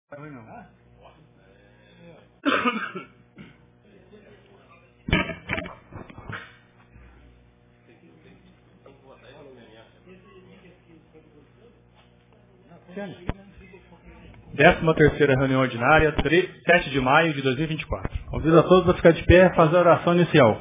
Não. Décima terceira reunião ordinária, 7 de maio de 2024. Convido a todos a ficar de pé e fazer a oração inicial.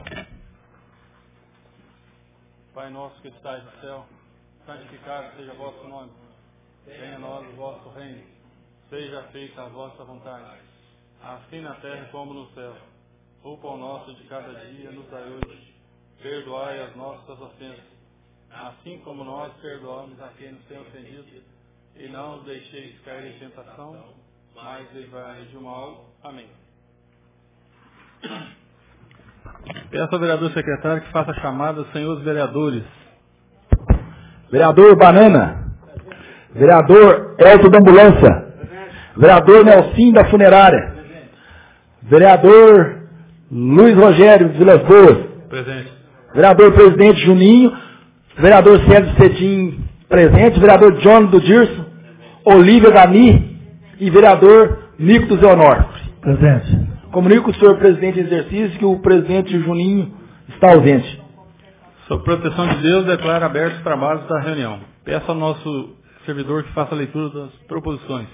Pai nosso que estais no céu, santificado seja o vosso nome. Venha a nós o vosso reino. Seja feita a vossa vontade, assim na terra como no céu. O pão nosso de cada dia nos dai hoje. Perdoai as nossas ofensas, assim como nós perdoamos a quem nos tem ofendido. E não os deixeis cair em tentação, mas livrai-nos do mal. Amém. Peço ao vereador secretário que faça a chamada dos senhores vereadores. Vereador Banana. Vereador Elton da Ambulância. Vereador Nelson da Funerária. Vereador Luiz Rogério Vilas Boas. Presente. Vereador Presidente Juninho. Vereador Sérgio Cetim presente. Vereador John do Dirso. Olívia Dami. E vereador Nico do Zé Onofre. Presente. Comunico o senhor presidente em exercício que o presidente Juninho está ausente. Sob proteção de Deus, declaro abertos os trabalhos da reunião. Peço ao nosso servidor que faça a leitura das proposições.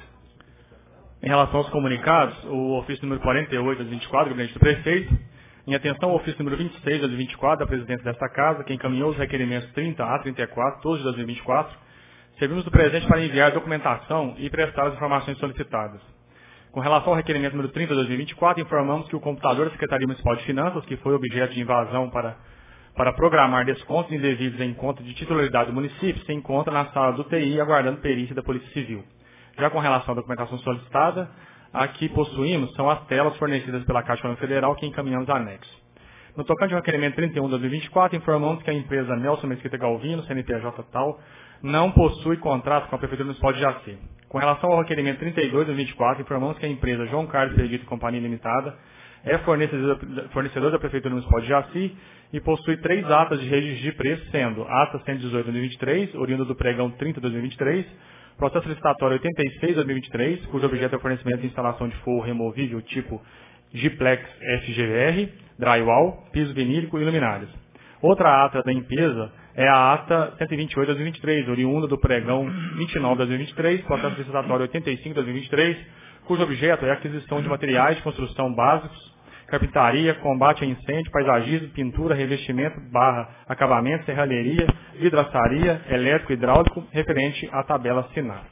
Em relação aos comunicados, o ofício número 48 de 24, do gabinete do prefeito, em atenção ao ofício número 26 de 24, da presidência desta casa, que encaminhou os requerimentos 30 a 34, todos de 2024, servimos do presente para enviar documentação e prestar as informações solicitadas. Com relação ao requerimento número 30 de 2024, informamos que o computador da Secretaria Municipal de Finanças, que foi objeto de invasão para programar descontos indevidos em conta de titularidade do município, se encontra na sala do TI aguardando perícia da Polícia Civil. Já com relação à documentação solicitada, a que possuímos são as telas fornecidas pela Caixa Econômica Federal que encaminhamos anexo. No tocante ao requerimento 31 de 2024, informamos que a empresa Nelson Mesquita Galvino, CNPJ tal, não possui contrato com a Prefeitura Municipal de Jaci. Com relação ao requerimento 32 de 2024, informamos que a empresa João Carlos Perdido e Companhia Limitada é fornecedor da Prefeitura Municipal de Jaci e possui 3 atas de registro de preço, sendo ata 118 de 2023, oriunda do pregão 30 de 2023, processo licitatório 86 de 2023, cujo objeto é o fornecimento de instalação de forro removível tipo Giplex FGVR, drywall, piso vinílico e luminárias. Outra ata da empresa é a ata 128 de 2023, oriunda do pregão 29 de 2023, processo licitatório 85 de 2023, cujo objeto é a aquisição de materiais de construção básicos, carpintaria, combate a incêndio, paisagismo, pintura, revestimento, acabamento, serralheria, vidraçaria, elétrico e hidráulico, referente à tabela SINAP.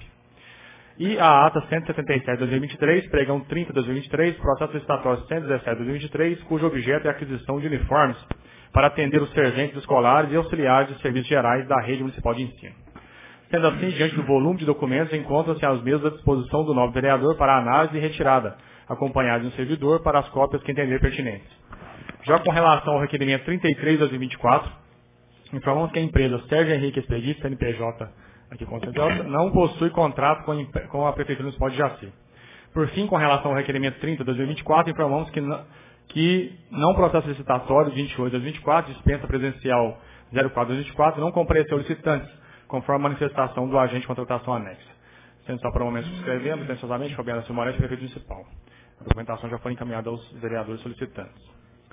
E a ata 177 de 2023, pregão 30 de 2023, processo licitatório 117 de 2023, cujo objeto é a aquisição de uniformes para atender os serventes escolares e auxiliares de serviços gerais da rede municipal de ensino. Sendo assim, diante do volume de documentos, encontram-se as mesmas à disposição do novo vereador para análise e retirada, acompanhado de um servidor para as cópias que entender pertinentes. Já com relação ao requerimento 33 de 2024, informamos que a empresa Sérgio Henrique Expedito, CNPJ, aqui com CNPJ, não possui contrato com a Prefeitura Municipal de Jaci. Por fim, com relação ao requerimento 30 de 2024, informamos que não processo licitatório 28 de 2024, dispensa presencial 04 de 2024, não compareceu licitantes, conforme a manifestação do agente de contratação anexa. Sendo só para o momento subscrevemos, atenciosamente, Fabiana Silmoretti, Prefeito Municipal. A documentação já foi encaminhada aos vereadores solicitantes.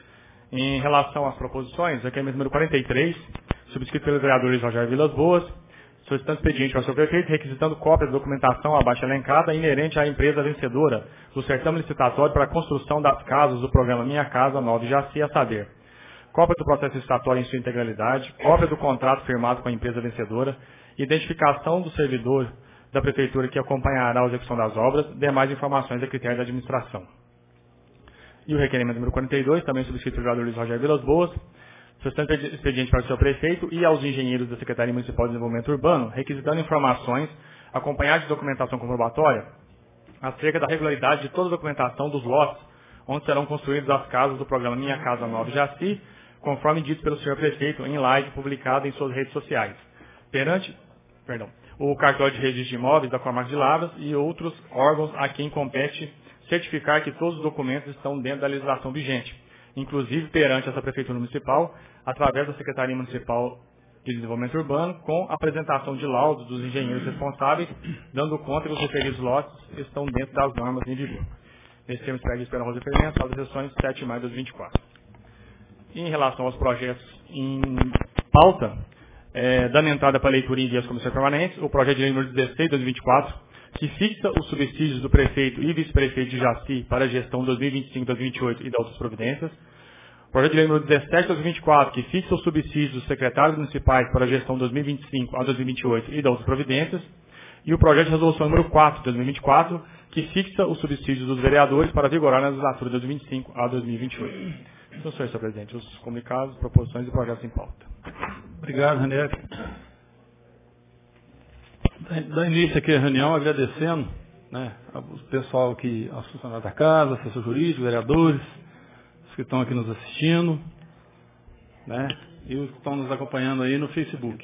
Em relação às proposições, requerimento número 43, subscrito pelo vereador Luiz Rogério Vilas Boas, solicitando expediente ao seu prefeito, requisitando cópia da documentação abaixo elencada inerente à empresa vencedora do certame licitatório para a construção das casas do programa Minha Casa Nova Jaci, a saber, cópia do processo licitatório em sua integralidade, cópia do contrato firmado com a empresa vencedora, identificação do servidor da prefeitura que acompanhará a execução das obras, demais informações a critério da administração. E o requerimento número 42, também subscrito pelo vereador Luiz Rogério Vilas Boas, solicitando expediente para o seu prefeito e aos engenheiros da Secretaria Municipal de Desenvolvimento Urbano, requisitando informações acompanhadas de documentação comprobatória acerca da regularidade de toda a documentação dos lotes onde serão construídas as casas do programa Minha Casa Nova Jaci, conforme dito pelo senhor prefeito em live publicada em suas redes sociais. O cartório de registro de imóveis da Comarca de Lavras e outros órgãos a quem compete certificar que todos os documentos estão dentro da legislação vigente, inclusive perante essa Prefeitura Municipal, através da Secretaria Municipal de Desenvolvimento Urbano, com apresentação de laudos dos engenheiros responsáveis, dando conta que os referidos lotes estão dentro das normas em vigor. Nesse termo, previsto pela Rosa Fermento, das sessões 7 de maio de 2024. Em relação aos projetos em pauta, dando entrada para leitura em vias comissões permanentes, o projeto de lei número 16 de 2024, que fixa os subsídios do prefeito e vice-prefeito de Jaci para a gestão 2025-2028 e das outras providências. O projeto de lei número 17 de 2024, que fixa os subsídios dos secretários municipais para a gestão 2025 a 2028 e das outras providências. E o projeto de resolução número 4 de 2024, que fixa os subsídios dos vereadores para vigorar na legislatura de 2025 a 2028. Então, senhor presidente, os comunicados, proposições e projetos em pauta. Obrigado, Ranieri. Dá início aqui a reunião agradecendo, né, ao pessoal aqui, aos funcionários da casa, assessor jurídico, vereadores, os que estão aqui nos assistindo, né, e os que estão nos acompanhando aí no Facebook.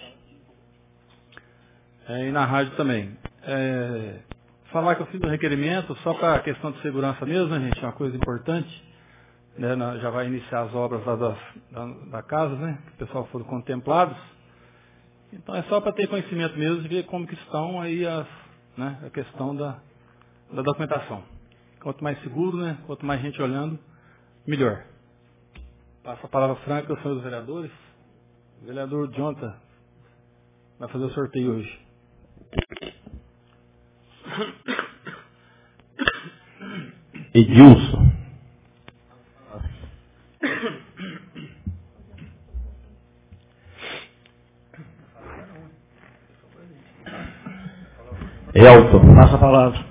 E na rádio também. Falar que eu fiz um requerimento só para a questão de segurança mesmo, né, gente, é uma coisa importante. Né, já vai iniciar as obras lá da casa, né, que o pessoal foram contemplados. Então é só para ter conhecimento mesmo de ver como que estão aí a questão da documentação. Quanto mais seguro, né, quanto mais gente olhando, melhor. Passo a palavra franca aos senhores vereadores. O vereador Jonathan vai fazer o sorteio hoje. Edilson. Elton. Passa a palavra.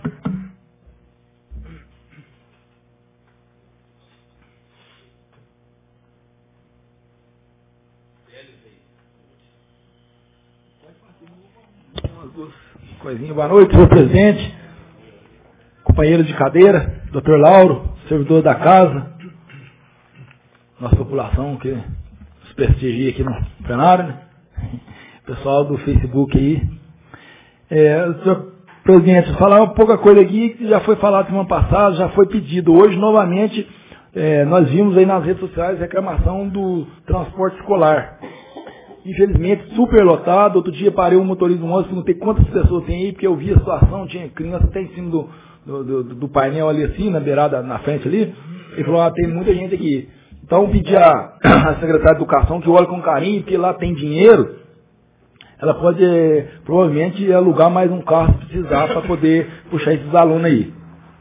Coisinha. Boa noite, senhor presidente, companheiro de cadeira, doutor Lauro, servidor da casa, nossa população que nos prestigia aqui no plenário, né? Pessoal do Facebook aí. Senhor presidente, falar uma pouca coisa aqui que já foi falado semana passada, já foi pedido. Hoje, novamente, nós vimos aí nas redes sociais reclamação do transporte escolar. Infelizmente, super lotado. Outro dia parei um motorista de um ônibus, perguntei quantas pessoas tem aí, porque eu vi a situação, tinha criança até em cima do painel ali assim, na beirada, na frente ali. Ele falou, tem muita gente aqui. Então, pedi à secretária de Educação que olhe com carinho, porque lá tem dinheiro. Ela pode, provavelmente, alugar mais um carro se precisar para poder puxar esses alunos aí.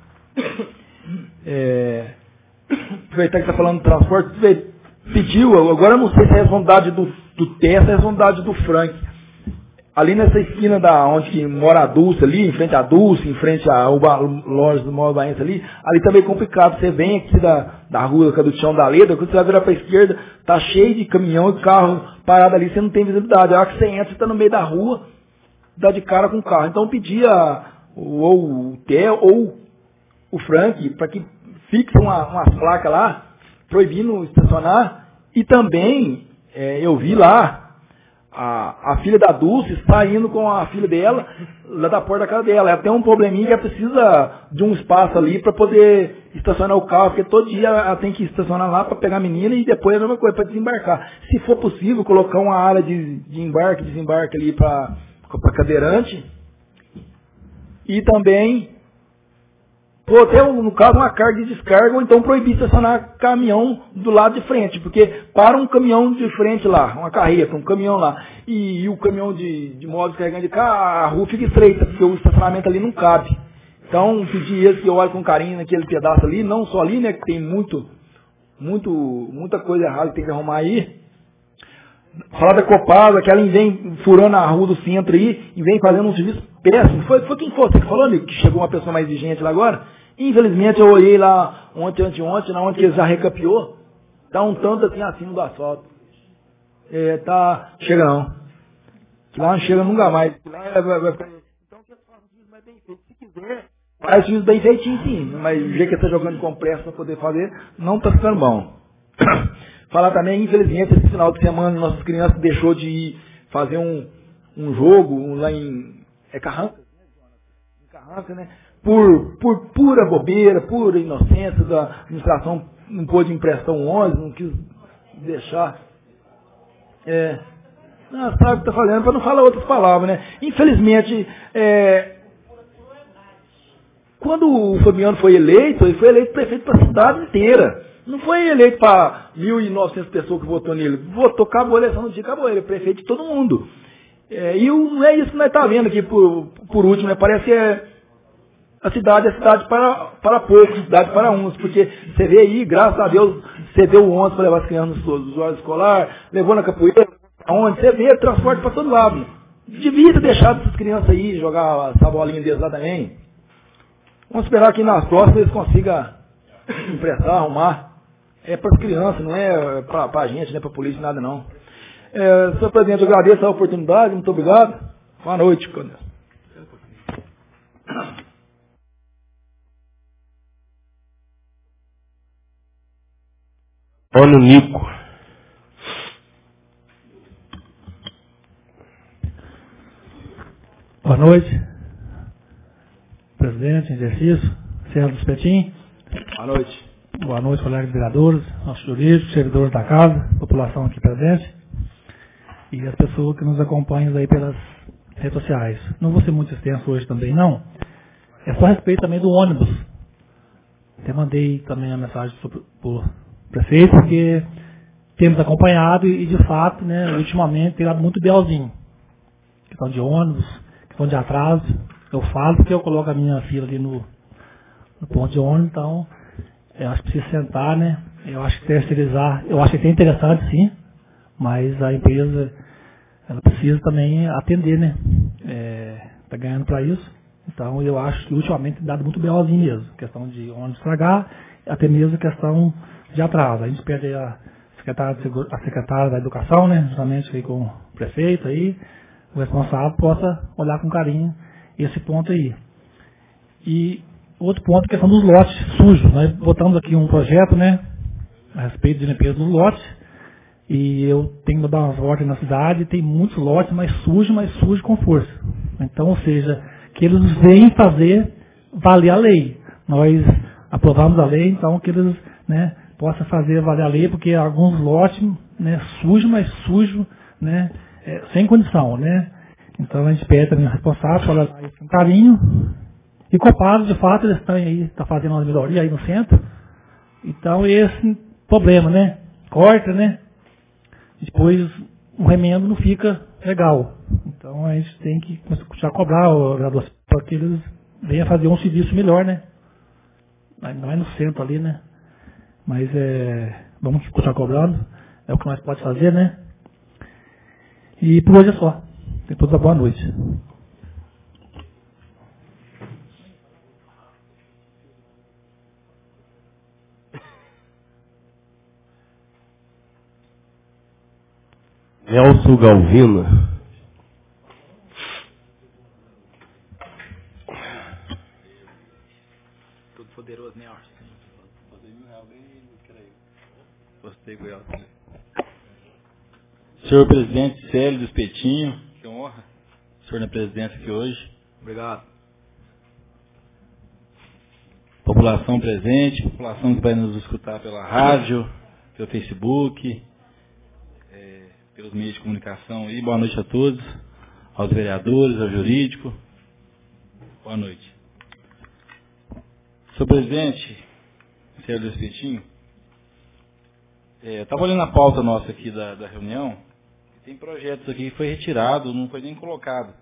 Aproveitar que está falando de transporte, pediu, agora eu não sei se é a responsabilidade do Tessa, é a responsabilidade do Frank. Ali nessa esquina onde que mora a Dulce ali, em frente à Dulce, em frente à loja do Móvel Baense ali tá meio complicado. Você vem aqui da rua do Chão da Leda, quando você vai virar para a esquerda, tá cheio de caminhão e carro parado ali, você não tem visibilidade. A hora que você entra, você está no meio da rua, dá de cara com o carro. Então pedia ou o Té ou o Frank para que fixem umas placas lá, proibindo estacionar. E também, eu vi lá, a filha da Dulce está indo com a filha dela, lá da porta da casa dela. Ela tem um probleminha que ela precisa de um espaço ali para poder estacionar o carro, porque todo dia ela tem que estacionar lá para pegar a menina e depois a mesma coisa, para desembarcar. Se for possível, colocar uma área de embarque, desembarque ali para cadeirante. E também, até no caso, uma carga de descarga, ou então proibir estacionar caminhão do lado de frente, porque para um caminhão de frente lá, uma carreta, um caminhão lá, e o caminhão de móveis carregando de carro, a rua fica estreita, porque o estacionamento ali não cabe. Então, pedir eles que olhem com carinho naquele pedaço ali, não só ali, né, que tem muita coisa errada que tem que arrumar aí. Falar da Copasa, que ela vem furando a rua do centro aí, e vem fazendo um serviço péssimo. Foi quem foi? Você que falou, amigo, que chegou uma pessoa mais exigente lá agora? Infelizmente, eu olhei lá ontem, na onde ele já recapeou, tá um tanto assim acima do asfalto. Chega não. Lá não chega nunca mais. Lá vai ficar... Então, que eles façam isso mais bem feito. Se quiser, faz isso bem feitinho sim, mas o jeito que você está jogando com pressa para poder fazer, não está ficando bom. Falar também, infelizmente, esse final de semana, nossas crianças deixou de ir fazer um jogo lá em Carranca? Em Carranca, né? Por pura bobeira, pura inocência da administração, não pôde emprestar um ônibus, não quis deixar. Não, sabe o que está falando, para não falar outras palavras, né? Infelizmente, quando o Fabiano foi eleito, ele foi eleito prefeito para a cidade inteira. Não foi eleito para 1.900 pessoas que votou nele. Votou, acabou a eleição no dia, acabou. Ele é prefeito de todo mundo. E não é isso que nós estamos vendo aqui por último, né? Parece que a cidade é cidade para poucos, cidade para uns. Porque você vê aí, graças a Deus, você deu o ônibus para levar as crianças nos horários escolares, levou na capoeira, aonde você vê transporte para todo lado. Devia ter deixado essas crianças aí jogar essa bolinha deles lá também. Vamos esperar que nas próximas eles consigam emprestar, arrumar. É para as crianças, não é para a gente, não é para a polícia, nada não. Senhor presidente, eu agradeço a oportunidade, muito obrigado. Boa noite, Coronel. Olha o Nico. Boa noite. Presidente, em exercício, Serra do Espetim. Boa noite. Boa noite, colegas vereadores, nossos jurídicos, servidores da casa, população aqui presente e as pessoas que nos acompanham aí pelas redes sociais. Não vou ser muito extenso hoje também, não. É só a respeito também do ônibus. Até mandei também a mensagem para o prefeito, porque temos acompanhado e de fato, né, ultimamente tem dado muito belzinho. Questão de ônibus, questão de atraso. Eu falo porque eu coloco a minha filha ali no ponto de ônibus, então eu acho que precisa sentar, né? Eu acho que terceirizar, eu acho que é interessante sim, mas a empresa ela precisa também atender, né? Está ganhando para isso. Então eu acho que ultimamente tem dado muito belzinho mesmo. Questão de ônibus estragar, até mesmo questão de atraso. A gente pede a secretária da Educação, né? Justamente aí com o prefeito aí, o responsável possa olhar com carinho esse ponto aí. E outro ponto, a questão dos lotes sujos. Nós botamos aqui um projeto, né, a respeito de limpeza dos lotes, e eu tenho que dar umas voltas na cidade, tem muitos lotes mais sujos com força. Então, ou seja, que eles venham fazer valer a lei. Nós aprovamos a lei, então que eles, né, possam fazer valer a lei, porque alguns lotes, né, sujo, né, sem condição, né. Então a gente pede também ao responsável para olhar isso com carinho. E Copado, de fato, eles estão aí, está fazendo uma melhoria aí no centro. Então esse problema, né? Corta, né? Depois o remendo não fica legal. Então a gente tem que começar a cobrar o vereador para que eles venham fazer um serviço melhor, né? Não é no centro ali, né? Mas vamos continuar cobrando. É o que nós podemos fazer, né? E por hoje é só. Tem toda boa noite. Nelson Galvino. Todo poderoso, né, Arce? Gostei, Goiás. Senhor presidente Célio do Espetinho, que honra o senhor na presidência aqui hoje. Obrigado. População presente, população que vai nos escutar pela rádio, pelo Facebook, pelos meios de comunicação. E boa noite a todos, aos vereadores, ao jurídico. Boa noite. Senhor presidente Célio do Espetinho, eu estava olhando a pauta nossa aqui da reunião, e tem projetos aqui que foi retirado, não foi nem colocado.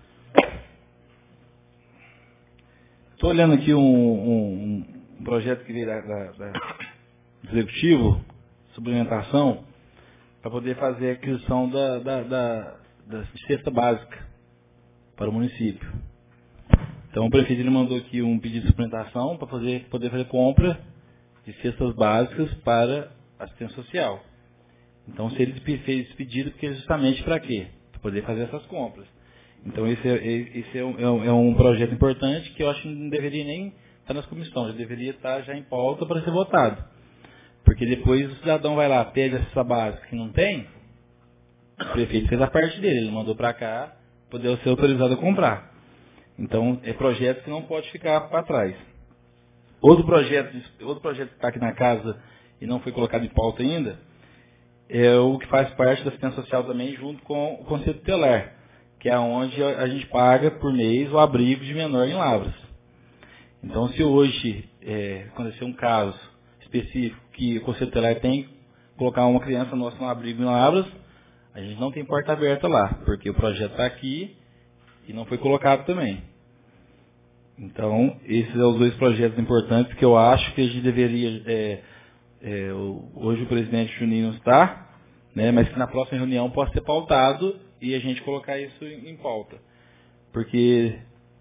Estou olhando aqui um projeto que veio do Executivo, sobre alimentação, para poder fazer a aquisição da cesta básica para o município. Então o prefeito ele mandou aqui um pedido de suplementação para poder fazer compra de cestas básicas para assistência social. Então se ele fez esse pedido, porque é justamente para quê? Para poder fazer essas compras. Então esse é um projeto importante que eu acho que não deveria nem estar nas comissões, já deveria estar já em pauta para ser votado. Porque depois o cidadão vai lá, pede a cesta básica que não tem, o prefeito fez a parte dele, ele mandou para cá, poder ser autorizado a comprar. Então é projeto que não pode ficar para trás. Outro projeto que está aqui na casa e não foi colocado em pauta ainda, é o que faz parte da assistência social também, junto com o Conselho Tutelar, que é onde a gente paga por mês o abrigo de menor em Lavras. Então, se hoje acontecer um caso específico que o Conselho Tutelar tem que colocar uma criança nossa no abrigo em Lavras, a gente não tem porta aberta lá, porque o projeto está aqui e não foi colocado também. Então, esses são os 2 projetos importantes que eu acho que a gente deveria... hoje o presidente Juninho não está, né, mas que na próxima reunião possa ser pautado e a gente colocar isso em pauta. Porque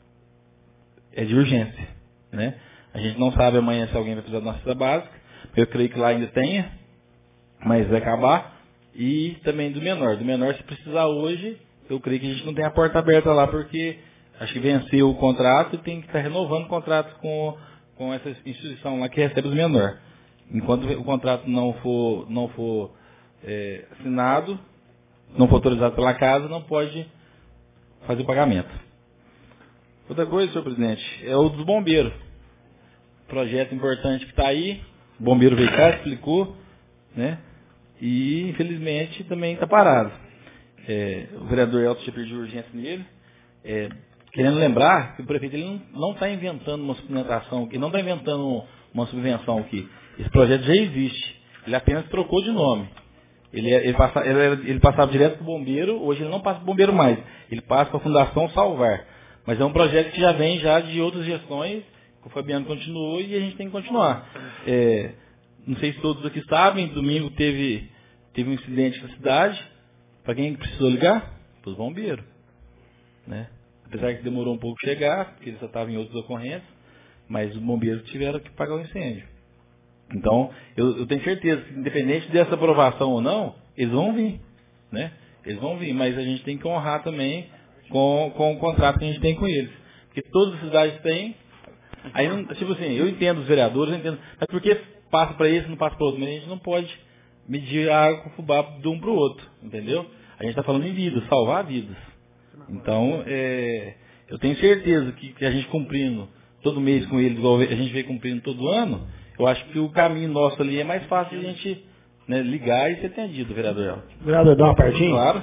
é de urgência. Né? A gente não sabe amanhã se alguém vai precisar da nossa cesta básica. Eu creio que lá ainda tenha, mas vai acabar. E também do menor. Do menor, se precisar hoje, eu creio que a gente não tem a porta aberta lá, porque acho que venceu o contrato e tem que estar renovando o contrato com essa instituição lá que recebe os menores. Enquanto o contrato não for assinado, não for autorizado pela casa, não pode fazer o pagamento. Outra coisa, senhor presidente, é o dos bombeiros. Projeto importante que está aí, o bombeiro veio cá, explicou, né? E infelizmente também está parado. O vereador Elton já pediu urgência nele. Querendo lembrar que o prefeito ele não está inventando uma suplementação aqui, não está inventando uma subvenção aqui. Esse projeto já existe. Ele apenas trocou de nome. Ele passava direto para o bombeiro, hoje ele não passa para o bombeiro mais. Ele passa para a Fundação Salvar. Mas é um projeto que já vem de outras gestões, que o Fabiano continuou e a gente tem que continuar. Não sei se todos aqui sabem, domingo teve um incidente na cidade. Para quem precisou ligar? Para os bombeiros. Né? Apesar que demorou um pouco chegar, porque eles já estavam em outras ocorrências, mas os bombeiros tiveram que pagar o incêndio. Então, eu tenho certeza que, independente dessa aprovação ou não, eles vão vir. Né? Eles vão vir, mas a gente tem que honrar também com o contrato que a gente tem com eles. Porque todas as cidades têm. Aí, tipo assim, eu entendo os vereadores, eu entendo, mas por que passa para esse e não passa para o outro? Mas a gente não pode medir a água com o fubá de um para o outro, entendeu? A gente está falando em vidas, salvar vidas. Então, eu tenho certeza que a gente cumprindo todo mês com eles, igual a gente vem cumprindo todo ano, eu acho que o caminho nosso ali é mais fácil de a gente ligar e ser atendido, vereador Elton. Vereador, dá uma partinha? Claro.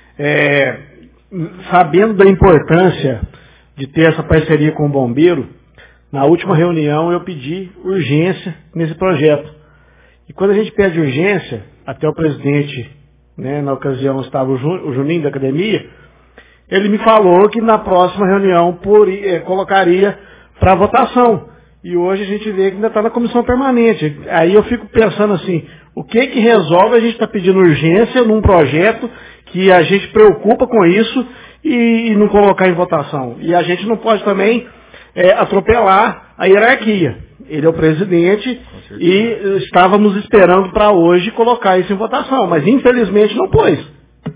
Sabendo da importância de ter essa parceria com o bombeiro, na última reunião eu pedi urgência nesse projeto. E quando a gente pede urgência, até o presidente, né, na ocasião estava o Juninho da academia, ele me falou que na próxima reunião colocaria para votação. E hoje a gente vê que ainda está na comissão permanente. Aí eu fico pensando assim, o que resolve a gente estar pedindo urgência num projeto que a gente preocupa com isso e não colocar em votação? E a gente não pode também atropelar a hierarquia. Ele é o presidente e estávamos esperando para hoje colocar isso em votação, mas infelizmente não pôs.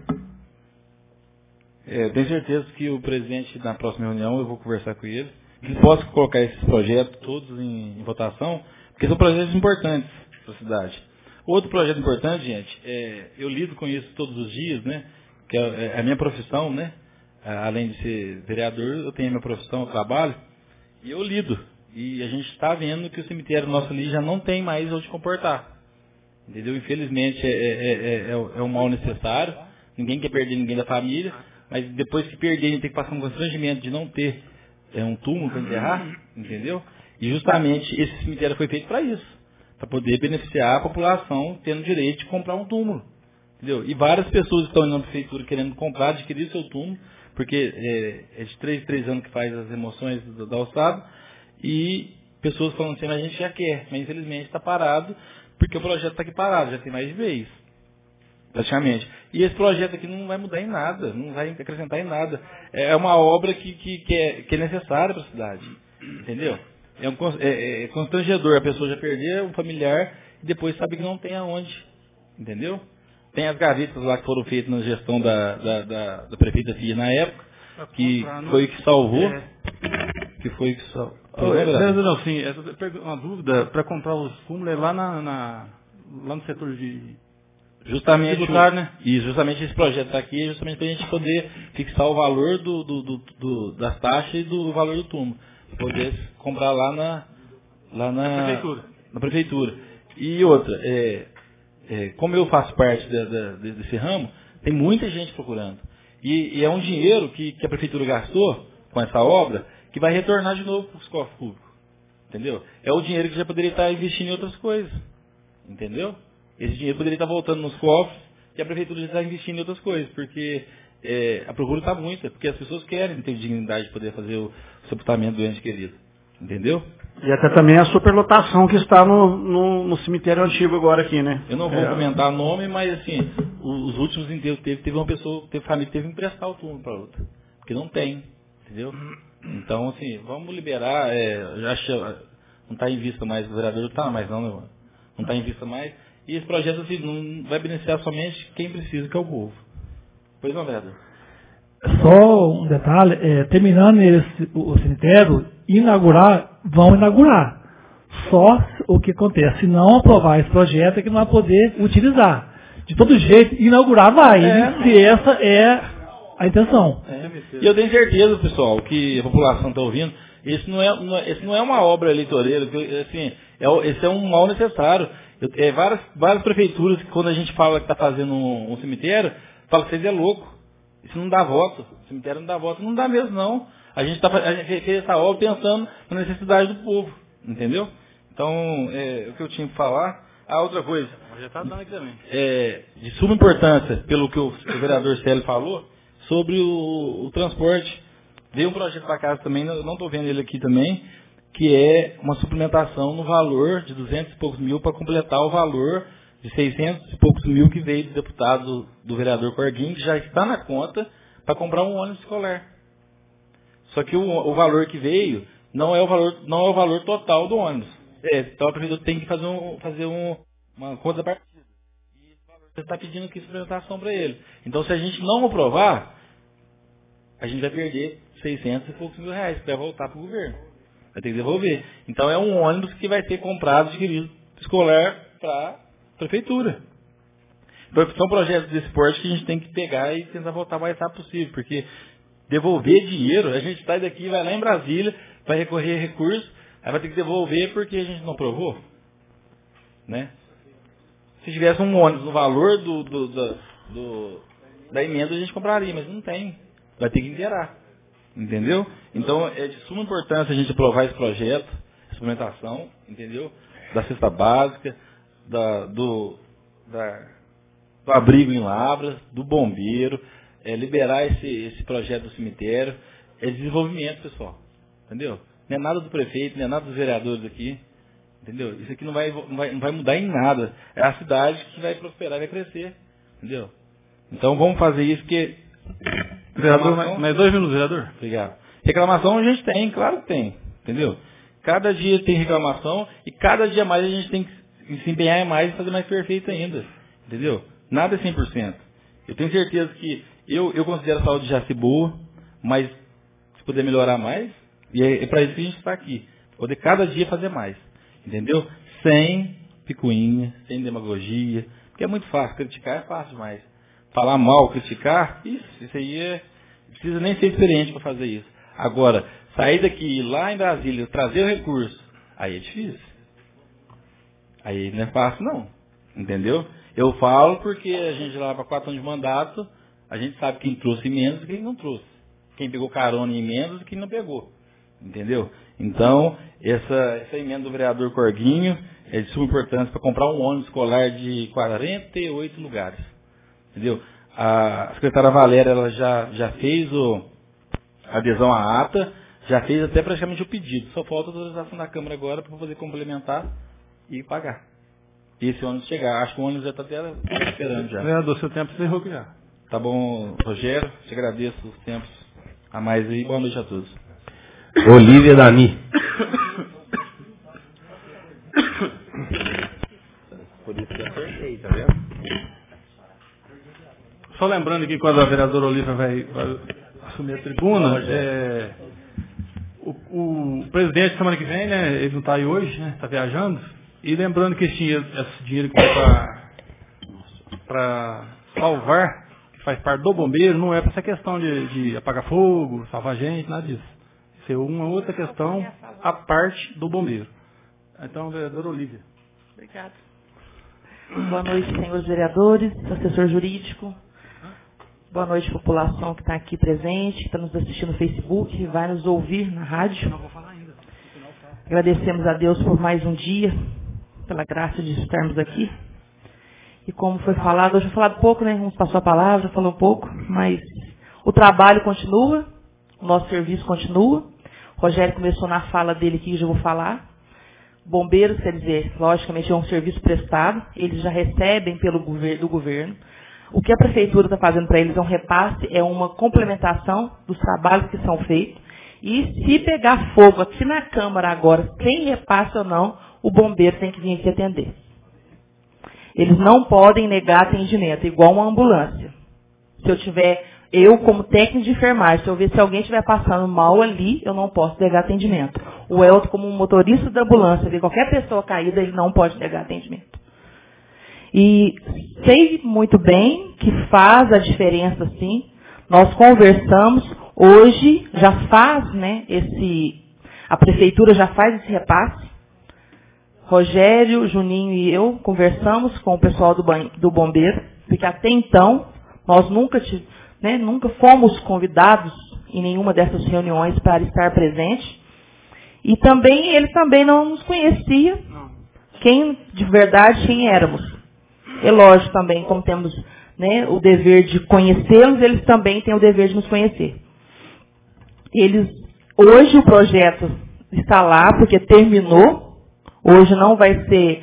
Eu tenho certeza que o presidente, na próxima reunião, eu vou conversar com ele, que possa colocar esses projetos todos em votação, porque são projetos importantes para a cidade. Outro projeto importante, gente, eu lido com isso todos os dias, né? Que é a minha profissão, né? Além de ser vereador, eu tenho a minha profissão, eu trabalho, e eu lido. E a gente está vendo que o cemitério nosso ali já não tem mais onde comportar. Entendeu? Infelizmente é um mal necessário. Ninguém quer perder ninguém da família, mas depois que perder, a gente tem que passar um constrangimento de não ter um túmulo para enterrar, entendeu? E justamente esse cemitério foi feito para isso, para poder beneficiar a população tendo direito de comprar um túmulo, entendeu? E várias pessoas estão indo na prefeitura querendo comprar, adquirir seu túmulo, porque é de 3 em 3 anos que faz as remoções da alçada, e pessoas falando assim, mas a gente já quer, mas infelizmente está parado, porque o projeto está aqui parado, já tem mais de vez, praticamente. E esse projeto aqui não vai mudar em nada, não vai acrescentar em nada. É uma obra que é necessária para a cidade, entendeu? É constrangedor a pessoa já perder um familiar e depois sabe que não tem aonde, entendeu? Tem as gavetas lá que foram feitas na gestão da prefeita Fia na época, que foi o que salvou. Que foi que salvou. Não, sim, uma dúvida, para comprar os túmulos é lá lá no setor de... Justamente, né? E justamente esse projeto está aqui, justamente para a gente poder fixar o valor das taxas e do valor do túmulo. Poder comprar lá na prefeitura. E outra, como eu faço parte desse ramo, tem muita gente procurando. E é um dinheiro que a prefeitura gastou com essa obra que vai retornar de novo para os cofres públicos. Entendeu? É o dinheiro que já poderia estar investindo em outras coisas. Entendeu? Esse dinheiro poderia estar voltando nos cofres e a prefeitura já está investindo em outras coisas, porque a procura está muita, porque as pessoas querem ter dignidade de poder fazer o sepultamento do ente querido. Entendeu? E até também a superlotação que está no cemitério antigo agora aqui, né? Eu não vou comentar nome, mas assim, os últimos enterros teve uma pessoa, família que teve que emprestar o túmulo para outra. Porque não tem, entendeu? Então, assim, vamos liberar, não está em vista mais, o vereador não está mais não está em vista mais. E esse projeto assim, não vai beneficiar somente quem precisa, que é o povo. Pois não, vereador? Só um detalhe, terminando o cemitério, vão inaugurar. Só o que acontece, se não aprovar esse projeto é que não vai poder utilizar. De todo jeito, inaugurar vai, se essa é a intenção. E eu tenho certeza, pessoal, que a população está ouvindo, esse não é uma obra eleitoreira, assim, esse é um mal necessário. Várias prefeituras, que quando a gente fala que está fazendo um cemitério, fala que vocês é louco. Isso não dá voto. O cemitério não dá voto. Não dá mesmo, não. A gente fez essa obra pensando na necessidade do povo. Entendeu? Então, o que eu tinha que falar. Outra coisa. Já está dando aqui também. De suma importância, pelo que o vereador Célio falou, sobre o transporte. Veio um projeto para casa também, não estou vendo ele aqui também, que é uma suplementação no valor de 200 e poucos mil para completar o valor de 600 e poucos mil que veio do deputado do vereador Corguinho, que já está na conta para comprar um ônibus escolar. Só que o valor que veio não é o valor total do ônibus. Então a prefeitura tem que fazer uma conta partida. E esse valor você está pedindo aqui suplementação para ele. Então se a gente não aprovar, a gente vai perder 600 e poucos mil reais, que vai voltar para o governo. Vai ter que devolver. Então é um ônibus que vai ser comprado, adquirido, escolar para prefeitura. Então, são projetos desse porte que a gente tem que pegar e tentar voltar o mais rápido possível, porque devolver dinheiro, a gente sai daqui, vai lá em Brasília, vai recorrer a recursos, aí vai ter que devolver porque a gente não aprovou. Né? Se tivesse um ônibus no valor da emenda, a gente compraria, mas não tem. Vai ter que inteirar. Entendeu? Então, é de suma importância a gente aprovar esse projeto, essa implementação, entendeu? Da cesta básica, do abrigo em Lavras, do bombeiro, liberar esse projeto do cemitério, desenvolvimento, pessoal, entendeu? Não é nada do prefeito, não é nada dos vereadores aqui, entendeu? Isso aqui não vai mudar em nada, é a cidade que vai prosperar e vai crescer, entendeu? Então vamos fazer isso, porque... Vereador, mais 2 minutos, vereador. Obrigado. Reclamação a gente tem, claro que tem, entendeu? Cada dia tem reclamação e cada dia mais a gente tem que se empenhar mais e fazer mais perfeito ainda. Entendeu? Nada é 100%. Eu tenho certeza que eu considero a saúde de Jaci boa, mas se puder melhorar mais, e é para isso que a gente está aqui. Poder cada dia fazer mais. Entendeu? Sem picuinha, sem demagogia. Porque é muito fácil. Criticar é fácil demais. Falar mal, criticar, isso aí precisa nem ser experiente para fazer isso. Agora, sair daqui, ir lá em Brasília, trazer o recurso, aí é difícil. Aí não é fácil, não. Entendeu? Eu falo porque a gente lá para 4 anos de mandato, a gente sabe quem trouxe emendas e quem não trouxe. Quem pegou carona em emendas e quem não pegou. Entendeu? Então, essa emenda do vereador Corguinho é de suma importância para comprar um ônibus escolar de 48 lugares. Entendeu? A secretária Valéria ela já fez a adesão à ata, já fez até praticamente o pedido. Só falta a autorização da Câmara agora para poder complementar e pagar. E esse ônibus chegar. Acho que o ônibus já está até esperando já. Vereador, seu tempo encerrou já. Tá bom, Rogério. Te agradeço os tempos a mais aí. Boa noite a todos. Olívia Dani. Por isso que eu acertei, tá vendo? Só lembrando que quando a vereadora Olívia vai assumir a tribuna, o presidente semana que vem, né, ele não está aí hoje, né, está viajando, e lembrando que esse dinheiro que vai para salvar, que faz parte do bombeiro, não é para essa questão de apagar fogo, salvar gente, nada disso. Isso é uma outra questão à parte do bombeiro. Então, vereadora Olívia. Obrigada. Boa noite, senhores vereadores, assessor jurídico. Boa noite, população que está aqui presente, que está nos assistindo no Facebook, que vai nos ouvir na rádio. Agradecemos a Deus por mais um dia, pela graça de estarmos aqui. E como foi falado, hoje eu falado pouco, né? Uns passou a palavra, falou pouco, mas o trabalho continua, o nosso serviço continua. O Rogério começou na fala dele aqui, já vou falar. Bombeiros, quer dizer, logicamente é um serviço prestado, eles já recebem do governo. O que a prefeitura está fazendo para eles é um repasse, é uma complementação dos trabalhos que são feitos. E se pegar fogo aqui na Câmara agora, sem repasse ou não, o bombeiro tem que vir aqui atender. Eles não podem negar atendimento, igual uma ambulância. Se eu como técnico de enfermagem, se eu ver se alguém estiver passando mal ali, eu não posso negar atendimento. O Elton, como um motorista da ambulância, ver qualquer pessoa caída, ele não pode negar atendimento. E sei muito bem que faz a diferença, sim. Nós conversamos, hoje já faz, né, a prefeitura já faz esse repasse. Rogério, Juninho e eu conversamos com o pessoal do bombeiro, porque até então nós nunca fomos convidados em nenhuma dessas reuniões para estar presente. E também ele também não nos conhecia de verdade quem éramos. É lógico também, como temos, né, o dever de conhecê-los, eles também têm o dever de nos conhecer. Hoje o projeto está lá porque terminou. Hoje não vai ser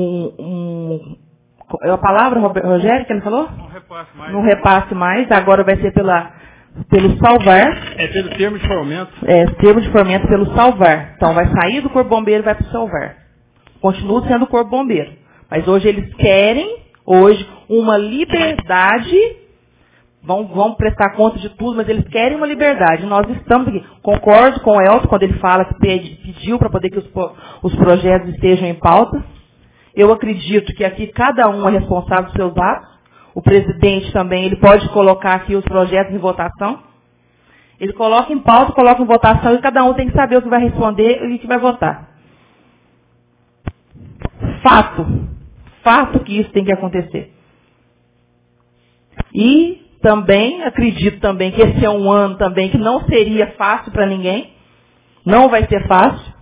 a palavra, Rogério, que ele falou? Não repasse mais. Agora vai ser pelo salvar. É pelo termo de fomento. Termo de fomento pelo salvar. Então vai sair do Corpo Bombeiro e vai para o salvar. Continua sendo o Corpo Bombeiro. Mas hoje eles querem, uma liberdade. Vão prestar conta de tudo, mas eles querem uma liberdade. Nós estamos aqui. Concordo com o Elton quando ele fala que pediu para poder que os projetos estejam em pauta. Eu acredito que aqui cada um é responsável dos seus atos. O presidente também, ele pode colocar aqui os projetos em votação. Ele coloca em pauta, coloca em votação e cada um tem que saber o que vai responder e o que vai votar. Fato que isso tem que acontecer. E também, acredito também que esse é um ano também que não seria fácil para ninguém. Não vai ser fácil.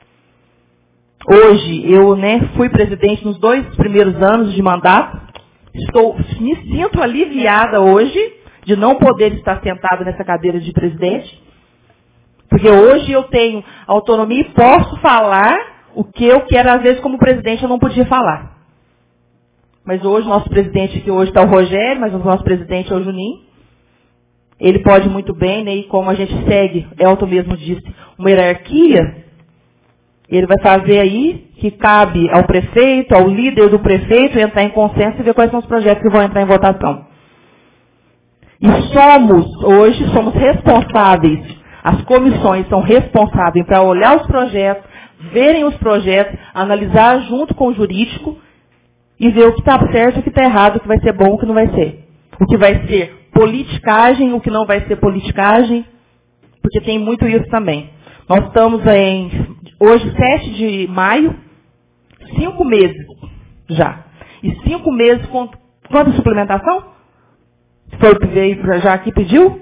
Hoje, eu fui presidente nos 2 primeiros anos de mandato. Me sinto aliviada hoje de não poder estar sentada nessa cadeira de presidente. Porque hoje eu tenho autonomia e posso falar o que eu quero. Às vezes, como presidente, eu não podia falar. Mas hoje, nosso presidente aqui hoje está o Rogério, mas o nosso presidente é o Juninho. Ele pode muito bem, né? E como a gente segue, Elton mesmo disse, uma hierarquia, ele vai fazer aí que cabe ao prefeito, ao líder do prefeito, entrar em consenso e ver quais são os projetos que vão entrar em votação. E somos responsáveis, as comissões são responsáveis para olhar os projetos, verem os projetos, analisar junto com o jurídico, e ver o que está certo, o que está errado, o que vai ser bom, o que não vai ser. O que vai ser politicagem, o que não vai ser politicagem, porque tem muito isso também. Nós estamos hoje, 7 de maio, 5 meses já. E 5 meses com quanta suplementação? Foi o que veio já aqui pediu?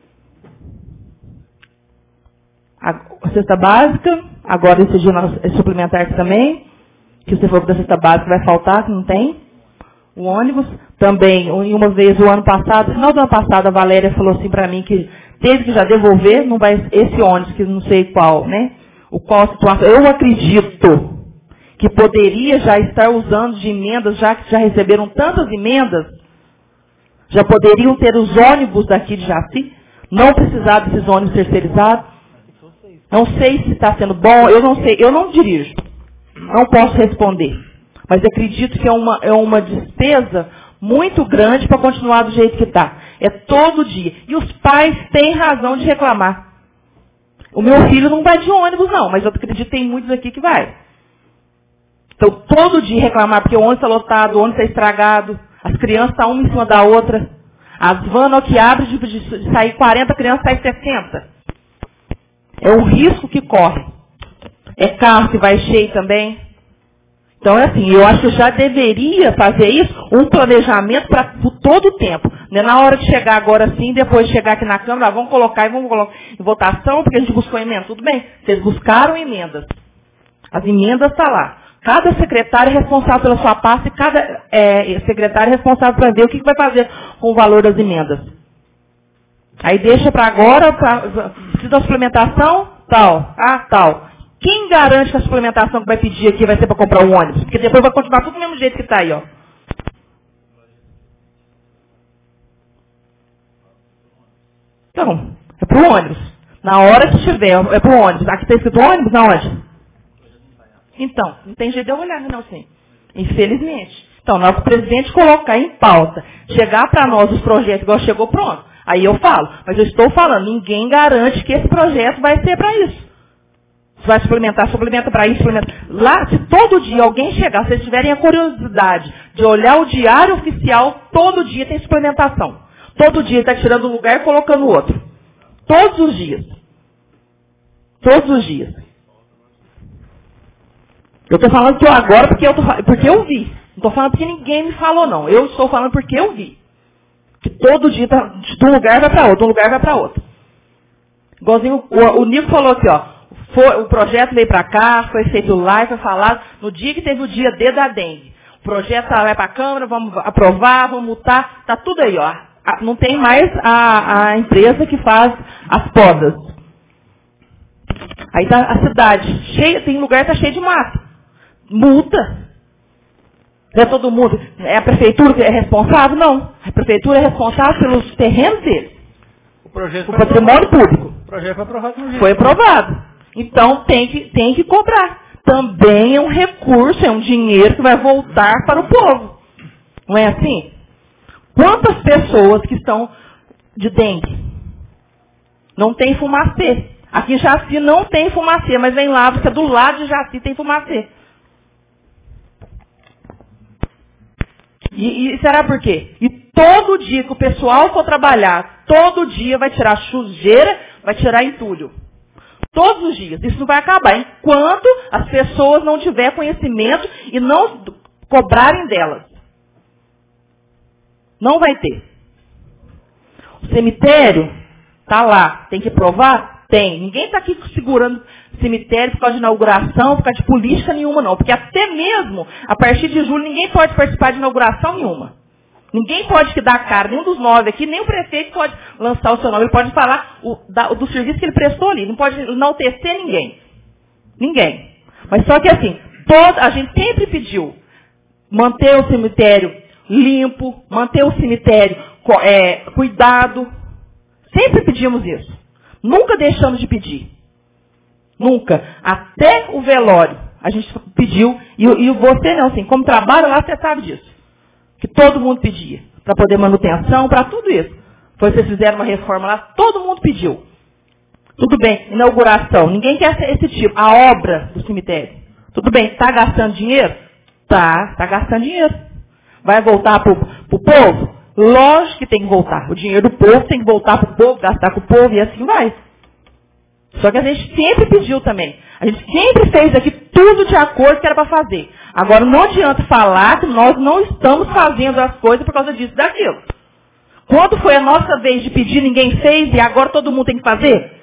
A cesta básica, agora esse dia é suplementar aqui também. Que você for da cesta básica vai faltar, que não tem. O ônibus, também, uma vez o ano passado, no final do ano passado, a Valéria falou assim para mim que teve que já devolver, não vai, esse ônibus, que não sei qual, né? Eu acredito que poderia já estar usando de emendas, já que já receberam tantas emendas, já poderiam ter os ônibus daqui de Jaci, não precisar desses ônibus terceirizados. Não sei se está sendo bom, eu não sei, eu não dirijo. Não posso responder. Mas acredito que é uma despesa muito grande para continuar do jeito que está. É todo dia. E os pais têm razão de reclamar. O meu filho não vai de ônibus, não, mas eu acredito que tem muitos aqui que vai. Então, todo dia reclamar porque o ônibus está lotado, o ônibus está estragado, as crianças estão uma em cima da outra. As vans que abrem de sair 40 crianças, sai 60. É o risco que corre. É carro que vai cheio também. Então, é assim, eu acho que eu já deveria fazer isso, um planejamento para todo o tempo. Não é na hora de chegar agora sim, depois de chegar aqui na Câmara, vamos colocar em votação, porque a gente buscou emenda. Tudo bem, vocês buscaram emendas. As emendas estão lá. Cada secretário é responsável pela sua pasta e cada secretário é responsável para ver o que vai fazer com o valor das emendas. Aí deixa para agora, precisa de suplementação, tal, tal. Quem garante que a suplementação que vai pedir aqui vai ser para comprar um ônibus? Porque depois vai continuar tudo do mesmo jeito que está aí, ó. Então, é para o ônibus. Na hora que tiver, é para o ônibus. Aqui está escrito ônibus, na onde? Então, não tem jeito de eu olhar, não, sim. Infelizmente. Então, na hora que o presidente colocar em pauta, chegar para nós os projetos, igual chegou, pronto. Aí eu falo. Mas eu estou falando, ninguém garante que esse projeto vai ser para isso. Vai suplementa para isso, suplementa. Lá, se todo dia alguém chegar, se vocês tiverem a curiosidade de olhar o diário oficial, todo dia tem suplementação. Todo dia está tirando um lugar e colocando outro. Todos os dias. Todos os dias. Eu estou falando que eu agora porque eu vi. Não estou falando porque ninguém me falou, não. Eu estou falando porque eu vi. Que todo dia de um lugar vai para outro, de um lugar vai para outro. Igualzinho o Nico falou aqui, ó. O projeto veio para cá, foi feito lá, foi falado no dia que teve o dia D da dengue. O projeto vai para a Câmara, vamos aprovar, vamos multar, está tudo aí, ó. Não tem mais a empresa que faz as podas. Aí está a cidade cheia, tem lugar que está cheio de mato. Multa. Não é todo mundo. É a prefeitura que é responsável? Não. A prefeitura é responsável pelos terrenos deles. O patrimônio público. O projeto foi aprovado no dia. Foi aprovado. Então tem que cobrar. Também é um recurso, é um dinheiro que vai voltar para o povo. Não é assim? Quantas pessoas que estão de dengue? Não tem fumacê. Aqui em Jaci não tem fumacê, mas vem lá, porque do lado de Jaci tem fumacê. E será por quê? E todo dia que o pessoal for trabalhar, todo dia vai tirar sujeira, vai tirar entulho. Todos os dias. Isso não vai acabar enquanto as pessoas não tiverem conhecimento e não cobrarem delas. Não vai ter. O cemitério está lá. Tem que provar? Tem. Ninguém está aqui segurando cemitério por causa de inauguração, por causa de política nenhuma, não. Porque até mesmo, a partir de julho, ninguém pode participar de inauguração nenhuma. Ninguém pode dar a cara, nenhum dos 9 aqui, nem o prefeito pode lançar o seu nome. Ele pode falar do serviço que ele prestou ali. Não pode enaltecer ninguém. Ninguém. Mas só que assim, a gente sempre pediu manter o cemitério limpo, manter o cemitério cuidado. Sempre pedimos isso. Nunca deixamos de pedir. Nunca. Até o velório a gente pediu. E você não, assim, como trabalha lá, você sabe disso. Que todo mundo pedia. Para poder manutenção, para tudo isso. Vocês fizeram uma reforma lá, todo mundo pediu. Tudo bem, inauguração. Ninguém quer esse tipo. A obra do cemitério. Tudo bem, está gastando dinheiro? Tá gastando dinheiro. Vai voltar para o povo? Lógico que tem que voltar. O dinheiro do povo tem que voltar para o povo, gastar com o povo e assim vai. Só que a gente sempre pediu também. A gente sempre fez aqui tudo de acordo que era para fazer. Agora não adianta falar que nós não estamos fazendo as coisas por causa disso e daquilo. Quando foi a nossa vez de pedir, ninguém fez e agora todo mundo tem que fazer?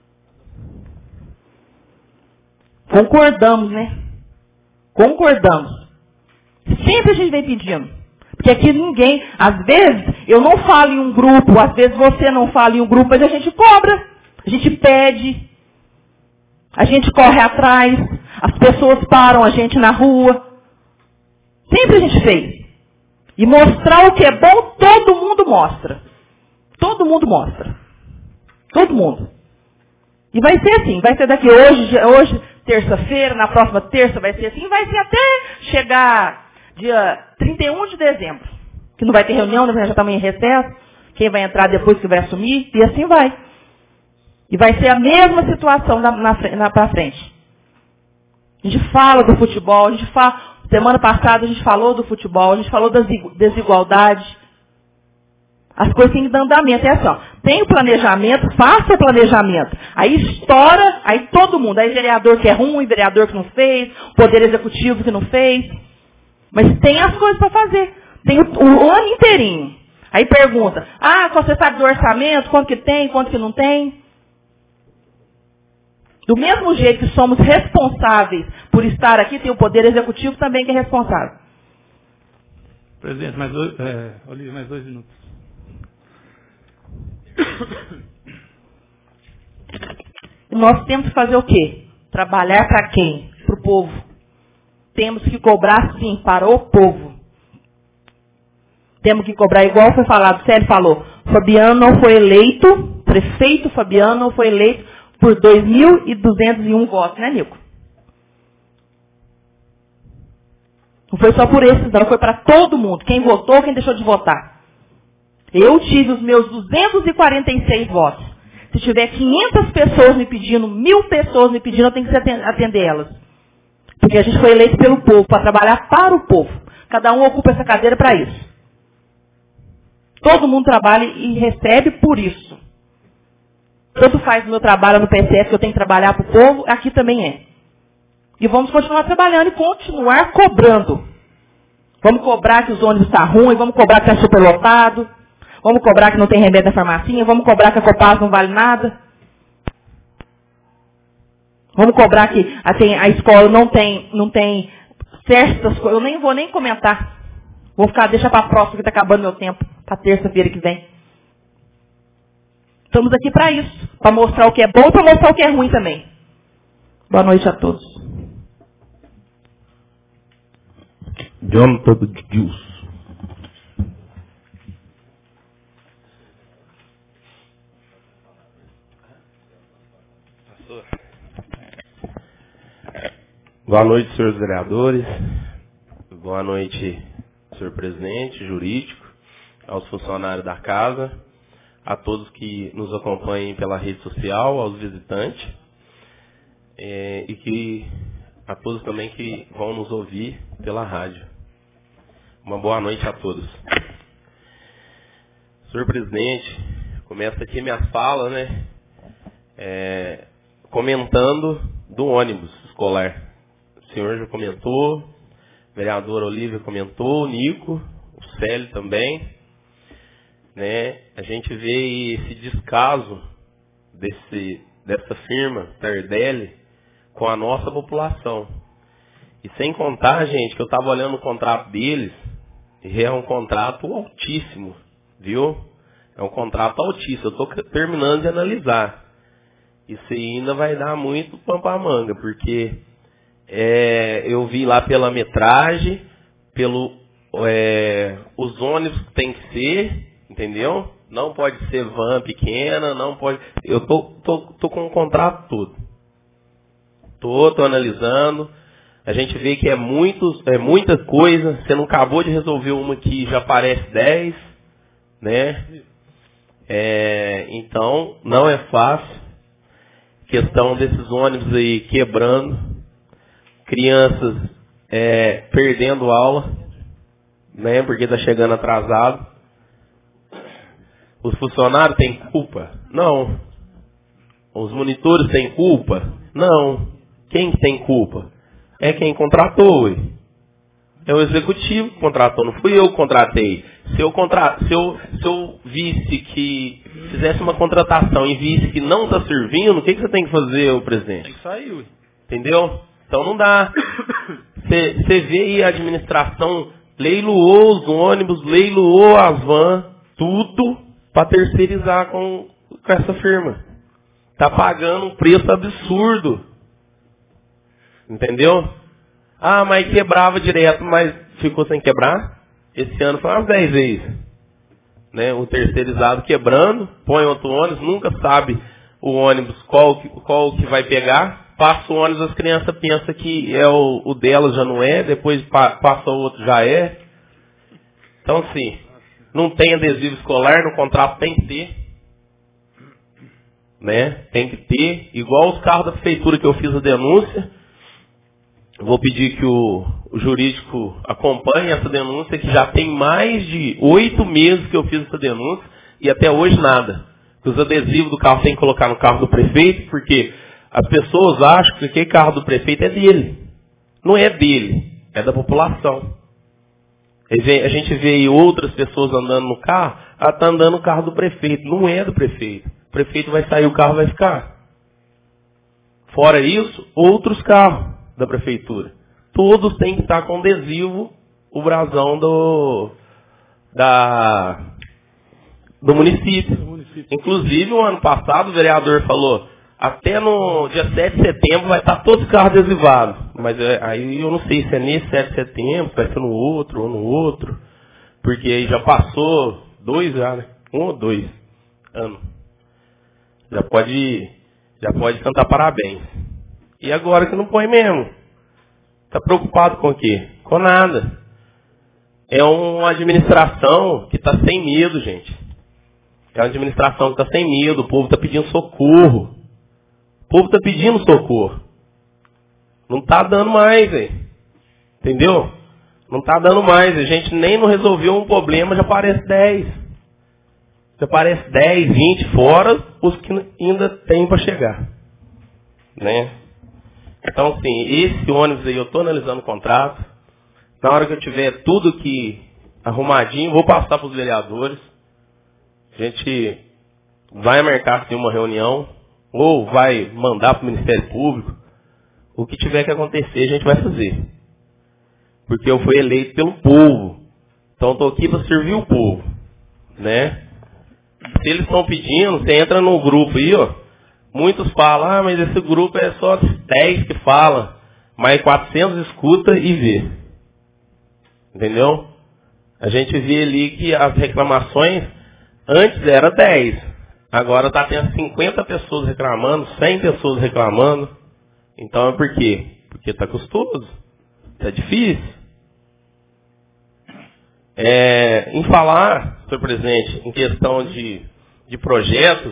Concordamos, né? Concordamos. Sempre a gente vem pedindo. Porque aqui ninguém, às vezes, eu não falo em um grupo, às vezes você não fala em um grupo, mas a gente cobra, a gente pede, a gente corre atrás, as pessoas param a gente na rua. Sempre a gente fez. E mostrar o que é bom, todo mundo mostra. Todo mundo mostra. Todo mundo. E vai ser assim, vai ser daqui hoje terça-feira, na próxima terça vai ser assim, vai ser até chegar dia 31 de dezembro. Que não vai ter reunião, já estamos em recesso. Quem vai entrar depois que vai assumir, e assim vai. E vai ser a mesma situação para frente. A gente fala do futebol, semana passada a gente falou do futebol, a gente falou das desigualdades. As coisas têm que dar andamento. É assim, ó, tem o planejamento, faça o planejamento. Aí estoura, aí todo mundo, aí vereador que é ruim, vereador que não fez, poder executivo que não fez. Mas tem as coisas para fazer. Tem o ano inteirinho. Aí pergunta, você sabe do orçamento, quanto que tem, quanto que não tem? Do mesmo jeito que somos responsáveis por estar aqui, tem o poder executivo também que é responsável. Presidente, Olívia, mais 2 minutos. Nós temos que fazer o quê? Trabalhar para quem? Para o povo. Temos que cobrar, sim, para o povo. Temos que cobrar, igual foi falado, o Célio falou, Fabiano não foi eleito, prefeito Fabiano não foi eleito por 2.201 votos, né, Nico? Não foi só por esses, não, foi para todo mundo. Quem votou, quem deixou de votar. Eu tive os meus 246 votos. Se tiver 500 pessoas me pedindo, 1.000 pessoas me pedindo, eu tenho que atender elas. Porque a gente foi eleito pelo povo, para trabalhar para o povo. Cada um ocupa essa cadeira para isso. Todo mundo trabalha e recebe por isso. Tanto faz o meu trabalho no PSF, que eu tenho que trabalhar para o povo, aqui também é. E vamos continuar trabalhando e continuar cobrando. Vamos cobrar que os ônibus estão ruins, vamos cobrar que está superlotado, vamos cobrar que não tem remédio na farmacinha, vamos cobrar que a Copasa não vale nada. Vamos cobrar que a escola não tem certas coisas. Eu nem vou nem comentar. Vou deixar para a próxima, que está acabando meu tempo, para terça-feira que vem. Estamos aqui para isso, para mostrar o que é bom e para mostrar o que é ruim também. Boa noite a todos. Jonathan Deus. Boa noite, senhores vereadores. Boa noite, senhor presidente jurídico, aos funcionários da casa, a todos que nos acompanhem pela rede social, aos visitantes, e a todos também que vão nos ouvir pela rádio. Uma boa noite a todos. Senhor presidente, começa aqui minha fala, comentando do ônibus escolar. O senhor já comentou, a vereadora Olívia comentou, o Nico, o Célio também. A gente vê esse descaso dessa firma, Tardelli, com a nossa população. E sem contar, gente, que eu estava olhando o contrato deles, e é um contrato altíssimo, viu? É um contrato altíssimo, eu estou terminando de analisar. Isso aí ainda vai dar muito pano pra manga, porque eu vi lá pela metragem, os ônibus tem que ser, entendeu? Não pode ser van pequena, não pode. Eu tô com o contrato todo. Tô analisando. A gente vê que é muita coisa. Você não acabou de resolver uma que já parece 10, né? Então, não é fácil. Questão desses ônibus aí quebrando. Crianças perdendo aula, né? Porque tá chegando atrasado. Os funcionários têm culpa? Não. Os monitores têm culpa? Não. Quem tem culpa? É quem contratou, ué. É o executivo que contratou, não fui eu que contratei. Se eu visse que fizesse uma contratação e visse que não está servindo, o que você tem que fazer, o presidente? Tem que sair, ué. Entendeu? Então não dá. Você vê aí a administração leiloou os ônibus, leiloou as vans, tudo para terceirizar com essa firma. Tá pagando um preço absurdo. Entendeu? Mas quebrava direto, mas ficou sem quebrar. Esse ano foi umas 10 vezes. Né? O terceirizado quebrando, põe outro ônibus, nunca sabe o ônibus qual que vai pegar. Passa o ônibus, as crianças pensam que o delas já não é, depois passa o outro já é. Então, assim, não tem adesivo escolar, no contrato tem que ter. Né? Tem que ter. Igual os carros da prefeitura que eu fiz a denúncia. Eu vou pedir que o jurídico acompanhe essa denúncia, que já tem mais de 8 meses que eu fiz essa denúncia e até hoje nada. Os adesivos do carro tem que colocar no carro do prefeito, porque as pessoas acham que aquele carro do prefeito é dele. Não é dele, é da população. A gente vê aí outras pessoas andando no carro, ela está andando no carro do prefeito. Não é do prefeito. O prefeito vai sair, o carro vai ficar. Fora isso, outros carros da prefeitura. Todos têm que estar com adesivo, o brasão do município. Inclusive, o ano passado, o vereador falou, até no dia 7 de setembro vai estar todos os carros adesivados. Mas aí eu não sei se é nesse 7 de setembro, se vai ser no outro ou no outro. Porque aí já passou 2 já, né? 1 ou 2 anos. Já pode cantar parabéns. E agora que não põe mesmo? Está preocupado com o quê? Com nada. É uma administração que está sem medo, gente. É uma administração que está sem medo. O povo está pedindo socorro. O povo está pedindo socorro. Não está dando mais, velho. Entendeu? Não está dando mais. A gente nem não resolveu um problema, já aparece 10. Já aparece 10, 20, fora os que ainda tem para chegar. Né? Então, assim, esse ônibus aí, eu estou analisando o contrato. Na hora que eu tiver tudo aqui arrumadinho, vou passar para os vereadores. A gente vai marcar assim, uma reunião, ou vai mandar para o Ministério Público. O que tiver que acontecer, a gente vai fazer. Porque eu fui eleito pelo povo. Então, estou aqui para servir o povo. Né? Se eles estão pedindo, você entra no grupo aí, ó. Muitos falam, mas esse grupo é só 10 que falam. Mas 400 escuta e vê. Entendeu? A gente vê ali que as reclamações, antes era 10. Agora está tendo 50 pessoas reclamando, 100 pessoas reclamando. Então é por quê? Porque está custoso. Está difícil. Em falar, senhor presidente, em questão de projetos,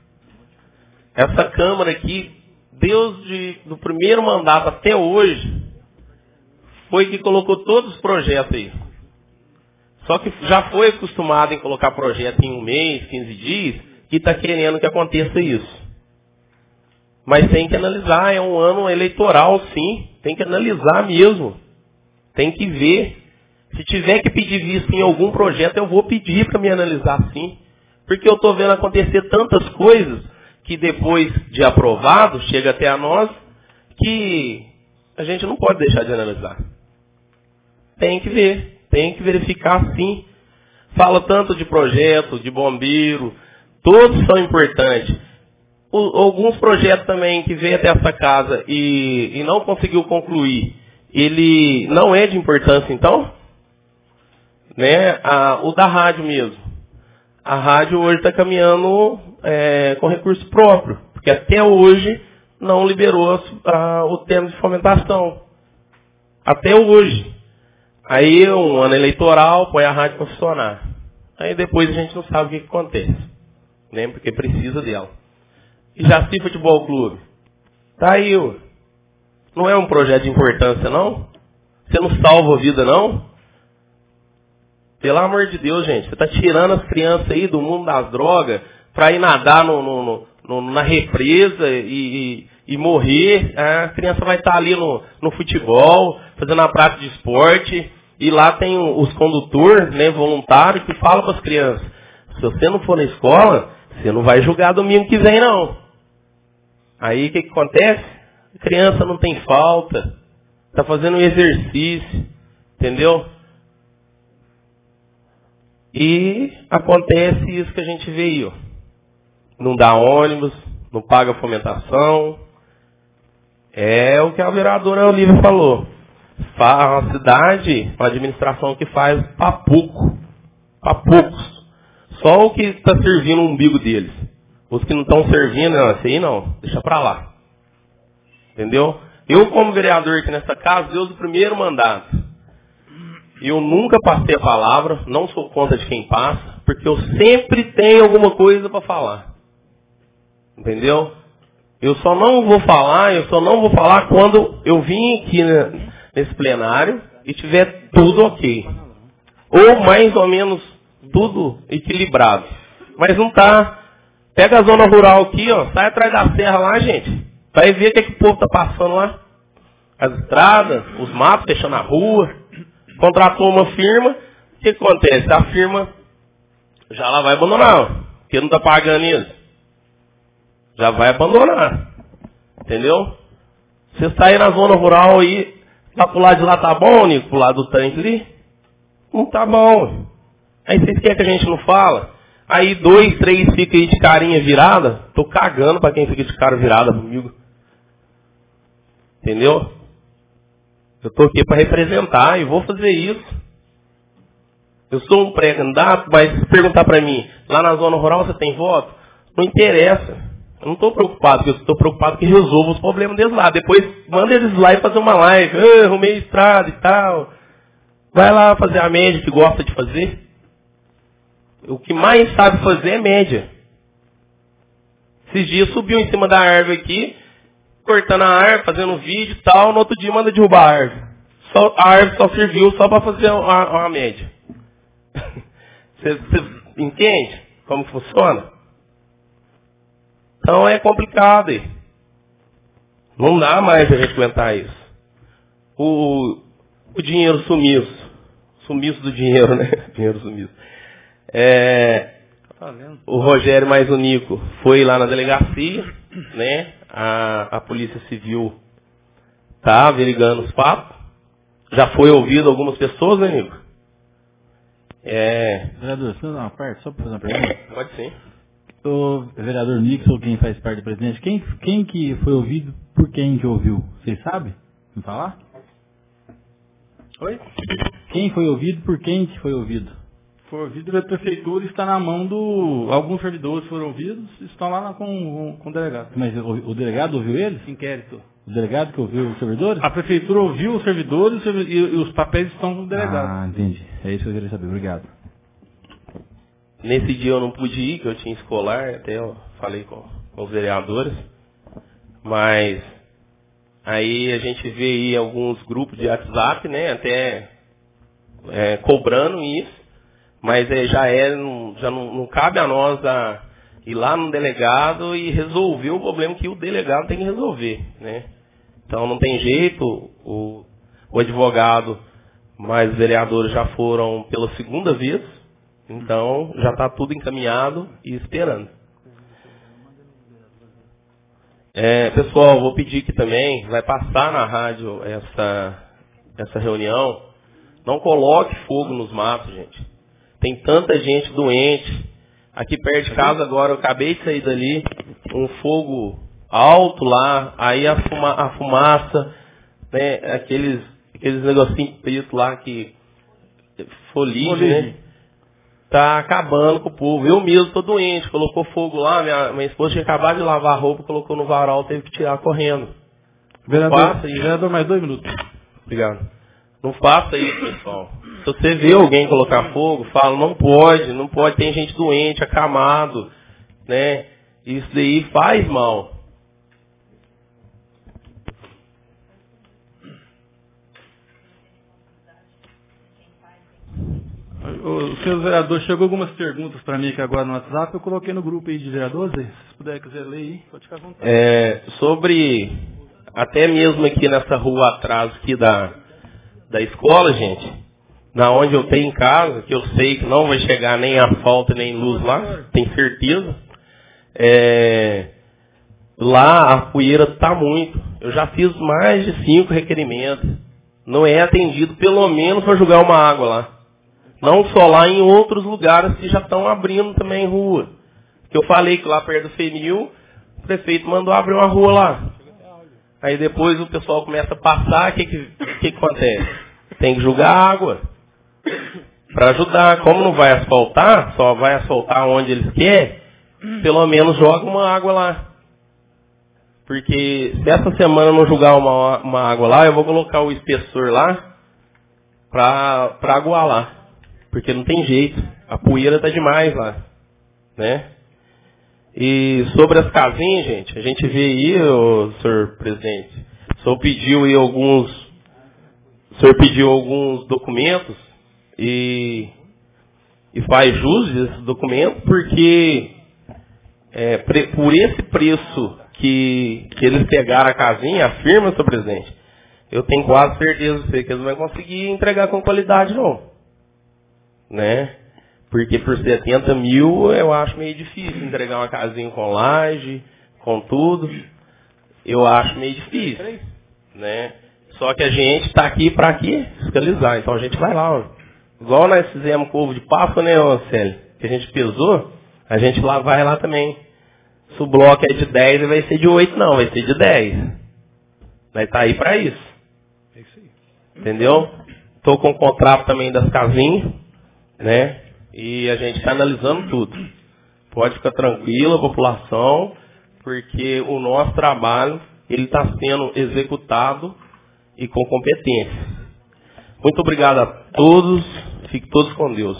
essa Câmara aqui, do primeiro mandato até hoje, foi que colocou todos os projetos aí. Só que já foi acostumado em colocar projeto em 1 mês, 15 dias, e está querendo que aconteça isso. Mas tem que analisar, é um ano eleitoral, sim. Tem que analisar mesmo. Tem que ver. Se tiver que pedir visto em algum projeto, eu vou pedir para me analisar, sim. Porque eu estou vendo acontecer tantas coisas que depois de aprovado, chega até a nós, que a gente não pode deixar de analisar. Tem que ver, tem que verificar, sim. Fala tanto de projeto, de bombeiro, todos são importantes. Alguns projetos também que veio até essa casa e não conseguiu concluir, ele não é de importância, então? Né? O da rádio mesmo. A rádio hoje está caminhando com recurso próprio, porque até hoje não liberou o termo de fomentação. Até hoje. Aí, um ano eleitoral, põe a rádio para funcionar. Aí depois a gente não sabe o que acontece. Né? Porque precisa dela. E Jaci Futebol Clube. Tá aí, ó. Não é um projeto de importância, não? Você não salva a vida, não? Pelo amor de Deus, gente. Você está tirando as crianças aí do mundo das drogas para ir nadar na represa e morrer. A criança vai estar ali no futebol, fazendo a prática de esporte. E lá tem os condutores, né, voluntários, que falam para as crianças. Se você não for na escola, você não vai jogar domingo que vem, não. Aí o que acontece? A criança não tem falta. Está fazendo um exercício. Entendeu? E acontece isso que a gente vê aí, ó. Não dá ônibus, não paga fomentação. É o que a vereadora Olívia falou. A cidade, a administração que faz para poucos. Só o que está servindo o umbigo deles. Os que não estão servindo, não, esse aí não, deixa para lá. Entendeu? Eu, como vereador aqui nessa casa, desde o primeiro mandato, eu nunca passei a palavra, não sou contra de quem passa, porque eu sempre tenho alguma coisa para falar. Entendeu? Eu só não vou falar quando eu vim aqui nesse plenário e tiver tudo ok. Ou mais ou menos tudo equilibrado. Mas não está. Pega a zona rural aqui, ó, sai atrás da serra lá, gente. Vai ver o que o povo tá passando lá. As estradas, os matos fechando a rua. Contratou uma firma, o que acontece? A firma já lá vai abandonar, porque não tá pagando isso. Já vai abandonar. Entendeu? Você sair na zona rural aí, lá pro lado de lá tá bom, Nico? Pro lado do tanque ali? Não tá bom. Aí vocês querem que a gente não fala? Aí 2, 3 fica aí de carinha virada. Tô cagando pra quem fica de cara virada comigo. Entendeu? Eu tô aqui para representar e vou fazer isso. Eu sou um pré-candidato, mas se perguntar para mim, lá na zona rural você tem voto? Não interessa. Eu não estou preocupado, porque eu estou preocupado que resolva os problemas deles lá. Depois manda eles lá e fazer uma live. Arrumei estrada e tal. Vai lá fazer a média que gosta de fazer. O que mais sabe fazer é média. Esses dias subiu em cima da árvore aqui, cortando a árvore, fazendo vídeo e tal, no outro dia manda derrubar a árvore. A árvore só serviu só para fazer uma média. Você entende como funciona? Então é complicado aí. Não dá mais a gente aguentar isso. O dinheiro sumiço. Sumiço do dinheiro, né? Dinheiro sumiço. O Rogério mais o Nico foi lá na delegacia, né? A Polícia Civil tá averiguando os fatos. Já foi ouvido algumas pessoas, né, Nico? Vereador, você não dá uma parte, só para fazer uma pergunta? Pode sim. O vereador Nixon, quem faz parte do presidente, quem que foi ouvido por quem que ouviu? Vocês sabem? Me falar? Oi? Quem foi ouvido por quem que foi ouvido? Foi ouvido pela prefeitura e está na mão do... Alguns servidores foram ouvidos e estão lá com o delegado. Mas o delegado ouviu eles? Inquérito. O delegado que ouviu os servidores? A prefeitura ouviu os servidores e os papéis estão com o delegado. Ah, entendi. É isso que eu queria saber. Obrigado. Nesse dia eu não pude ir, que eu tinha escolar, até eu falei com os vereadores. Mas aí a gente vê aí alguns grupos de WhatsApp, né, até cobrando isso. Mas já não cabe a nós ir lá no delegado e resolver o problema que o delegado tem que resolver, né? Então não tem jeito, o advogado, mas os vereadores já foram pela segunda vez, então já está tudo encaminhado e esperando. Pessoal, vou pedir que também vai passar na rádio essa reunião. Não coloque fogo nos matos, gente. Tem tanta gente doente. Aqui perto de casa agora, eu acabei de sair dali, um fogo alto lá, aí a fumaça, né, aqueles negocinhos pretos lá que folige, né? Tá acabando com o povo. Eu mesmo tô doente, colocou fogo lá, minha esposa tinha acabado de lavar a roupa, colocou no varal, teve que tirar correndo. Vereador, mais 2 minutos. Obrigado. Não faça isso, pessoal. Se você vê alguém colocar fogo, fala, não pode, tem gente doente, acamado, né? Isso daí faz mal. O senhor vereador, chegou algumas perguntas para mim aqui agora no WhatsApp, eu coloquei no grupo aí de vereadores, se puder quiser ler aí, pode ficar à vontade. Sobre, até mesmo aqui nessa rua atrás aqui da escola, gente, na onde eu tenho em casa, que eu sei que não vai chegar nem asfalto nem luz lá, tenho certeza. Lá a poeira está muito. Eu já fiz mais de 5 requerimentos. Não é atendido pelo menos para jogar uma água lá. Não só lá, em outros lugares que já estão abrindo também rua. Que eu falei que lá perto do FENIL, o prefeito mandou abrir uma rua lá. Aí depois o pessoal começa a passar, o que acontece? Tem que jogar água. Para ajudar. Como não vai asfaltar, só vai asfaltar onde eles querem, pelo menos joga uma água lá. Porque se essa semana não jogar uma água lá, eu vou colocar o espessor lá para aguar lá. Porque não tem jeito. A poeira está demais lá. Né? E sobre as casinhas, gente, a gente vê aí, senhor presidente, o senhor pediu aí alguns documentos e faz jus desses documentos, porque por esse preço que eles pegaram a casinha, a firma, senhor presidente, eu tenho quase certeza que eles não vão conseguir entregar com qualidade, não. Né? Porque por 70 mil eu acho meio difícil entregar uma casinha com laje, com tudo. Eu acho meio difícil. Né? Só que a gente está aqui para fiscalizar. Então a gente vai lá. Ó. Igual nós fizemos com ovo de Páscoa, né, Célio? Que a gente pesou, a gente vai lá também. Se o bloco é de 10, vai ser de 8, não. Vai ser de 10. Vai estar aí para isso. Entendeu? Estou com o contrato também das casinhas. Né? E a gente está analisando tudo. Pode ficar tranquilo, a população, porque o nosso trabalho ele está sendo executado e com competência. Muito obrigado a todos. Fiquem todos com Deus.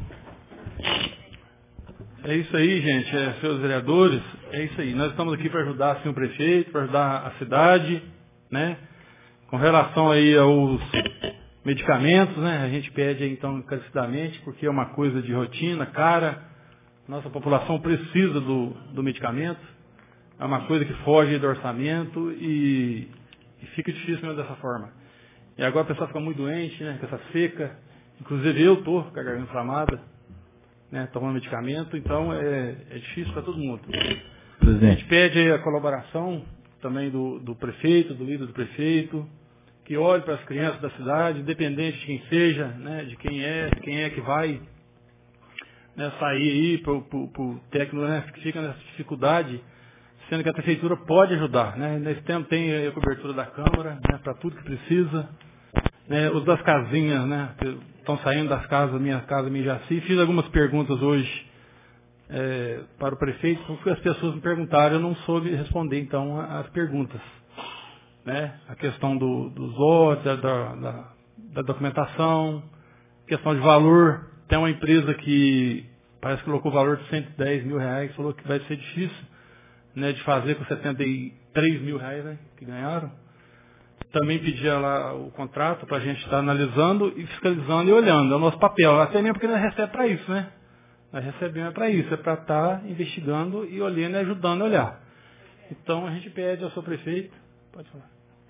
É isso aí, gente. Senhores vereadores, é isso aí. Nós estamos aqui para ajudar assim, o prefeito, para ajudar a cidade, né? Com relação aí aos medicamentos, né? A gente pede então encarecidamente, porque é uma coisa de rotina, cara. Nossa população precisa do medicamento. É uma coisa que foge do orçamento e fica difícil mesmo dessa forma. E agora a pessoa fica muito doente, né? Com essa seca. Inclusive eu estou com a garganta inflamada, né? Tomando medicamento, então é difícil para todo mundo. Presidente. A gente pede aí a colaboração também do prefeito, do líder do prefeito, que olhe para as crianças da cidade, independente de quem seja, né, de quem é que vai, né, sair aí para o técnico, né, que fica nessa dificuldade, sendo que a prefeitura pode ajudar. Né, nesse tempo tem a cobertura da Câmara, né, para tudo que precisa. Né, os das casinhas, né, que estão saindo das casas, minha casa, minha Jaci. Fiz algumas perguntas hoje para o prefeito, porque as pessoas me perguntaram, eu não soube responder então as perguntas. Né? A questão dos lotes, da documentação, questão de valor. Tem uma empresa que parece que colocou o valor de 110 mil reais, falou que vai ser difícil, né, de fazer com 73 mil reais, né, que ganharam. Também pedia lá o contrato para a gente estar analisando e fiscalizando e olhando. É o nosso papel, até mesmo porque nós recebemos para isso, né? Nós recebemos para isso, é para estar investigando e olhando e ajudando a olhar. Então a gente pede ao seu prefeito, pode falar.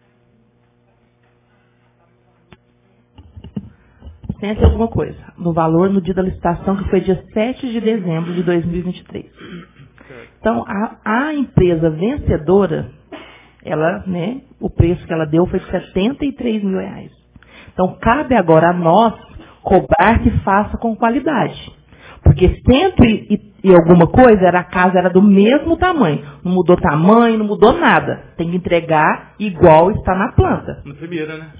Pense alguma coisa. No valor, no dia da licitação, que foi dia 7 de dezembro de 2023. Então, a empresa vencedora, ela, né, o preço que ela deu foi de 73 mil reais. Então, cabe agora a nós cobrar que faça com qualidade. Porque 100 e alguma coisa, a casa era do mesmo tamanho. Não mudou tamanho, não mudou nada. Tem que entregar igual está na planta. Na primeira, né?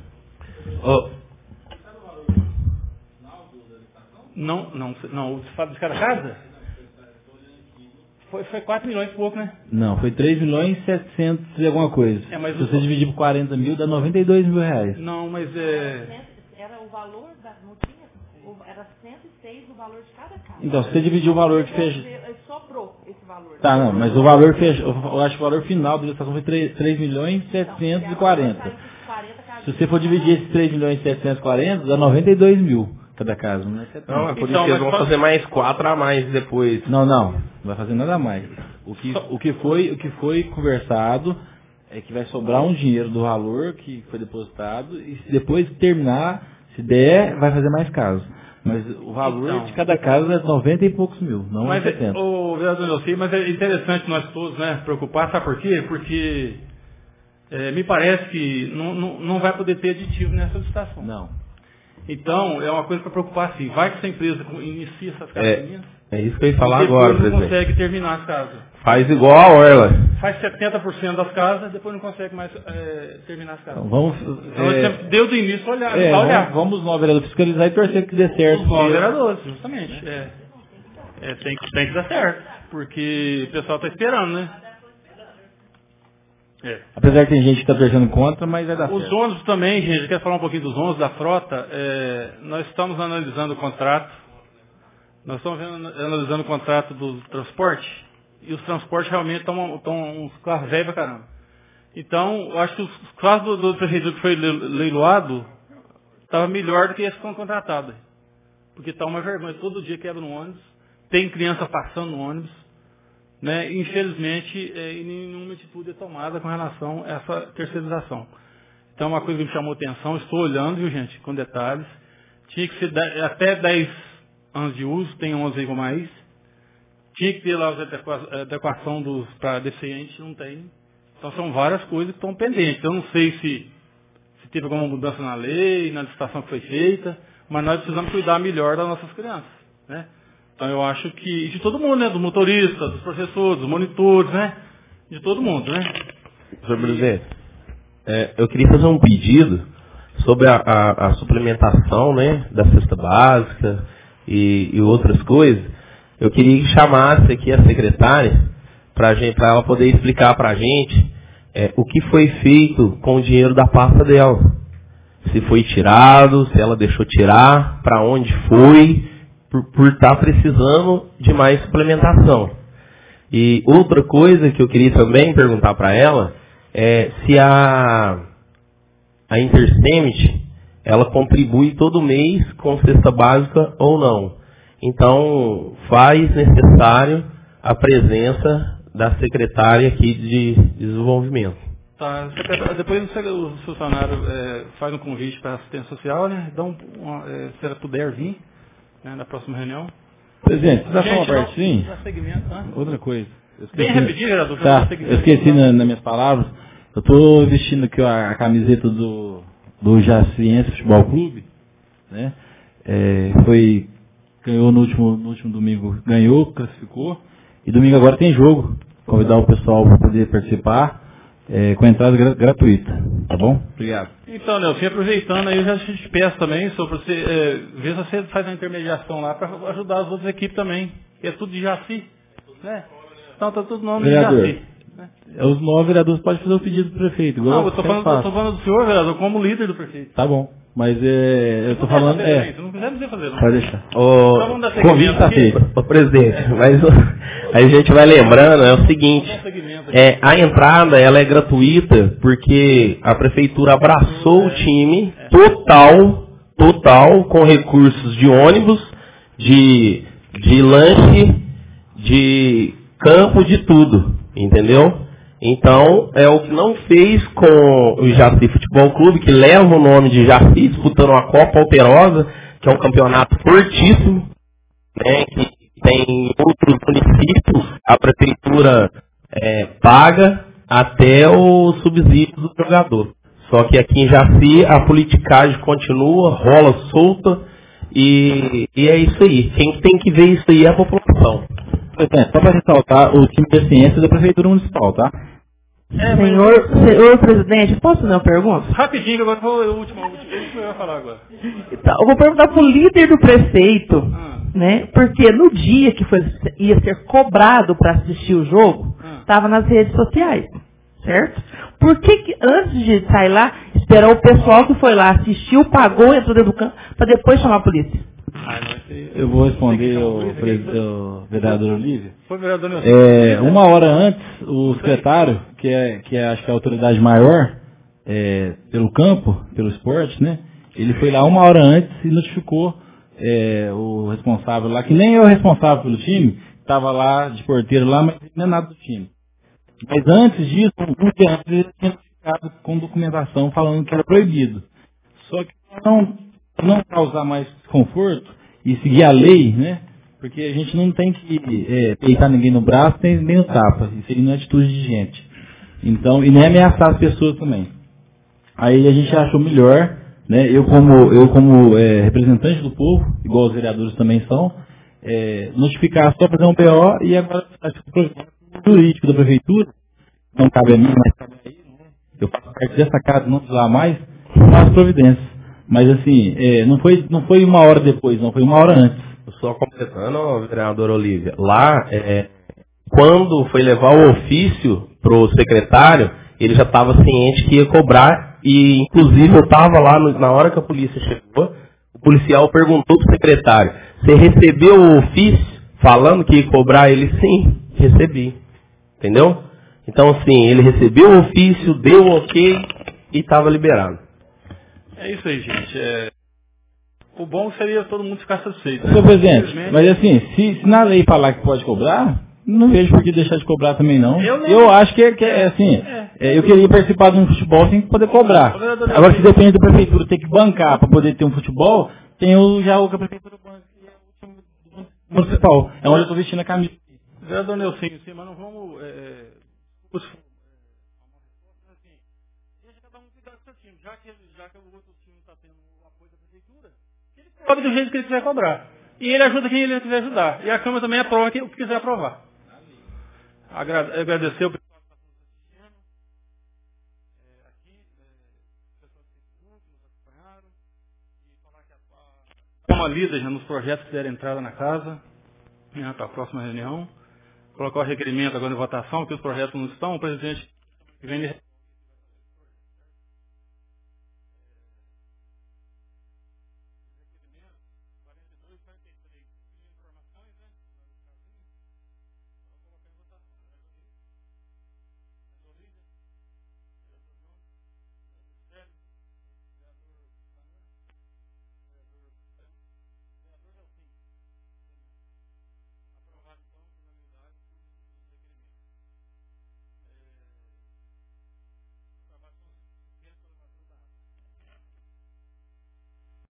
Não, o de cada casa? Foi 4 milhões e pouco, né? Não, foi 3 milhões e 700 e alguma coisa. Se você dividir por 40 mil, dá 92 mil reais. Não, mas Era o valor não tinha... Era 106 o valor de cada casa. Então, se você dividir o valor que fez... Sobrou esse valor. Tá, não, mas o valor eu acho que o valor final da licitação foi 3 milhões e 740. Se você for dividir esses 3 milhões e 740, dá 92 mil cada casa. Não, é por isso que eles vão fazer mais 4 a mais depois. Não vai fazer nada a mais. O que foi conversado é que vai sobrar um dinheiro do valor que foi depositado e se depois terminar, se der, vai fazer mais casos. Mas o valor de cada casa é 90 e poucos mil, não é 70. O vereador Nelson, mas é interessante nós todos, né, preocupar, sabe por quê? Porque me parece que não vai poder ter aditivo nessa licitação. Não. Então, é uma coisa para preocupar, sim. Vai que essa empresa inicia essas casinhas. É isso que eu ia falar agora, presidente. Depois não consegue terminar as casas. Faz igual a Orla. Faz 70% das casas, depois não consegue mais terminar as casas. Então, vamos... Desde o início, olhar. Vamos nós, vereadores, fiscalizar e torcer que dê certo. Nós, vereadores, justamente. Tem que dar certo. Porque o pessoal está esperando, né? Apesar que tem gente que está torcendo contra, mas vai dar certo. Os ônibus também, gente, eu quero falar um pouquinho dos ônibus da frota. Nós estamos analisando o contrato. Nós estamos analisando o contrato do transporte. E os transportes realmente estão uns carros velhos pra caramba. Então, eu acho que os carros do prefeitura que foi leiloado estavam melhor do que esses que estão contratados. Porque está uma vergonha. Todo dia quebra no ônibus. Tem criança passando no ônibus. né, infelizmente, nenhuma atitude é tomada com relação a essa terceirização. Então, uma coisa que me chamou atenção, estou olhando, viu, gente, com detalhes, tinha que ser até 10 anos de uso, tem 11 aí ou mais, tinha que ter lá a adequação para deficiente, não tem. Então, são várias coisas que estão pendentes. Eu não sei se teve alguma mudança na lei, na licitação que foi feita, mas nós precisamos cuidar melhor das nossas crianças, né? Então, eu acho que, de todo mundo, né, do motorista, dos professores, dos monitores, né, de todo mundo, né? Senhor presidente, eu queria fazer um pedido sobre a suplementação, né, da cesta básica e outras coisas. Eu queria que chamasse aqui a secretária para ela poder explicar para a gente o que foi feito com o dinheiro da pasta dela. Se foi tirado, se ela deixou tirar, para onde foi, por estar precisando de mais suplementação. E outra coisa que eu queria também perguntar para ela é se a Intersemit, ela contribui todo mês com cesta básica ou não. Então, faz necessário a presença da secretária aqui de desenvolvimento. Tá, depois o funcionário faz um convite para a assistência social, né? Se ela puder vir, né, na próxima reunião. Presidente, você falar uma partezinha? Outra coisa. Bem rapidinho, vereador. Tá, eu esqueci nas minhas palavras. Eu estou vestindo aqui a camiseta do Jaciense Futebol Clube, né? Ganhou no último domingo, classificou. E domingo agora tem jogo. Convidar o pessoal para poder participar com entrada gratuita. Tá bom? Obrigado. Então, Nelson, aproveitando aí, eu já te peço também, só para você ver se você faz a intermediação lá para ajudar as outras equipes também. Que é tudo de Jaci, né? Então tá tudo nome vereador, de Jaci. Né? Os 9 vereadores podem fazer o pedido do prefeito. Não, eu tô falando do senhor, vereador, como líder do prefeito. Tá bom. Mas eu estou falando... Se não quiser, não precisa fazer, não. Pode deixar. Então vamos dar seguimento aqui. Ô, presidente, mas a gente vai lembrando, é o seguinte, a entrada ela é gratuita porque a prefeitura abraçou o time total, com recursos de ônibus, de lanche, de campo, de tudo, entendeu? Então, é o que não fez com o Jaci Futebol Clube, que leva o nome de Jaci, disputando a Copa Alterosa, que é um campeonato fortíssimo, né, que tem outros municípios, a prefeitura paga até o subsídio do jogador. Só que aqui em Jaci a politicagem continua, rola solta, e é isso aí. Quem tem que ver isso aí é a população. Só para ressaltar, o time de ciência da Prefeitura Municipal, tá? Senhor presidente, posso fazer uma pergunta? Rapidinho, agora foi o último que eu ia falar agora. Então, eu vou perguntar para o líder do prefeito, né? Porque no dia que ia ser cobrado para assistir o jogo, estava nas redes sociais, certo? Por que antes de sair lá, esperar o pessoal que foi lá, assistiu, pagou, entrou dentro do campo, para depois chamar a polícia? Eu vou responder o vereador Olívia. Foi vereador Olívia. Uma hora antes, o secretário, que acho que é a autoridade maior pelo campo, pelo esporte, né? Ele foi lá uma hora antes e notificou o responsável lá, que nem é o responsável pelo time, estava lá de porteiro lá, mas não é nada do time. Mas antes disso, um dia antes, ele tinha notificado com documentação falando que era proibido. Só que não causar mais desconforto e seguir a lei, né? Porque a gente não tem que peitar ninguém no braço, nem no tapa. Isso aí não é atitude de gente. Então, e nem ameaçar as pessoas também. Aí a gente achou melhor, né? Eu como representante do povo, igual os vereadores também são, notificar só fazer um BO e agora o projeto jurídico da prefeitura, não cabe a mim, mas cabe a ele, né? Eu faço parte dessa casa, não precisar mais, faço providências. Mas assim, não foi uma hora depois, não, foi uma hora antes. Só completando, vereador Olívia, lá, quando foi levar o ofício pro secretário, ele já estava ciente que ia cobrar, e inclusive eu estava lá na hora que a polícia chegou, o policial perguntou pro secretário, você recebeu o ofício falando que ia cobrar? Ele, sim, recebi. Entendeu? Então, assim, ele recebeu o ofício, deu o ok e estava liberado. É isso aí, gente. O bom seria todo mundo ficar satisfeito. Senhor presidente, mas assim, se na lei falar que pode cobrar, Não vejo por que deixar de cobrar também, não. Eu acho que é assim, eu queria participar de um futebol sem poder cobrar. Agora, se depende da prefeitura ter que bancar para poder ter um futebol, tem já o que a prefeitura banca, que é o time municipal. É onde eu estou vestindo a camisa. Vereador Nelsinho, sim, mas não vamos... deixa cada um cuidar do seu time. Já que o outro time está tendo o apoio da prefeitura, ele cobre do jeito que ele quiser cobrar. E ele ajuda quem ele quiser ajudar. E a Câmara também aprova o que quiser aprovar. Agradecer o pessoal que está nos assistindo. Aqui, o pessoal do Facebook nos acompanharam. E falar que uma lida já nos projetos que deram entrada na casa. Para a próxima reunião. Colocar o requerimento agora em votação, que os projetos não estão. O presidente vem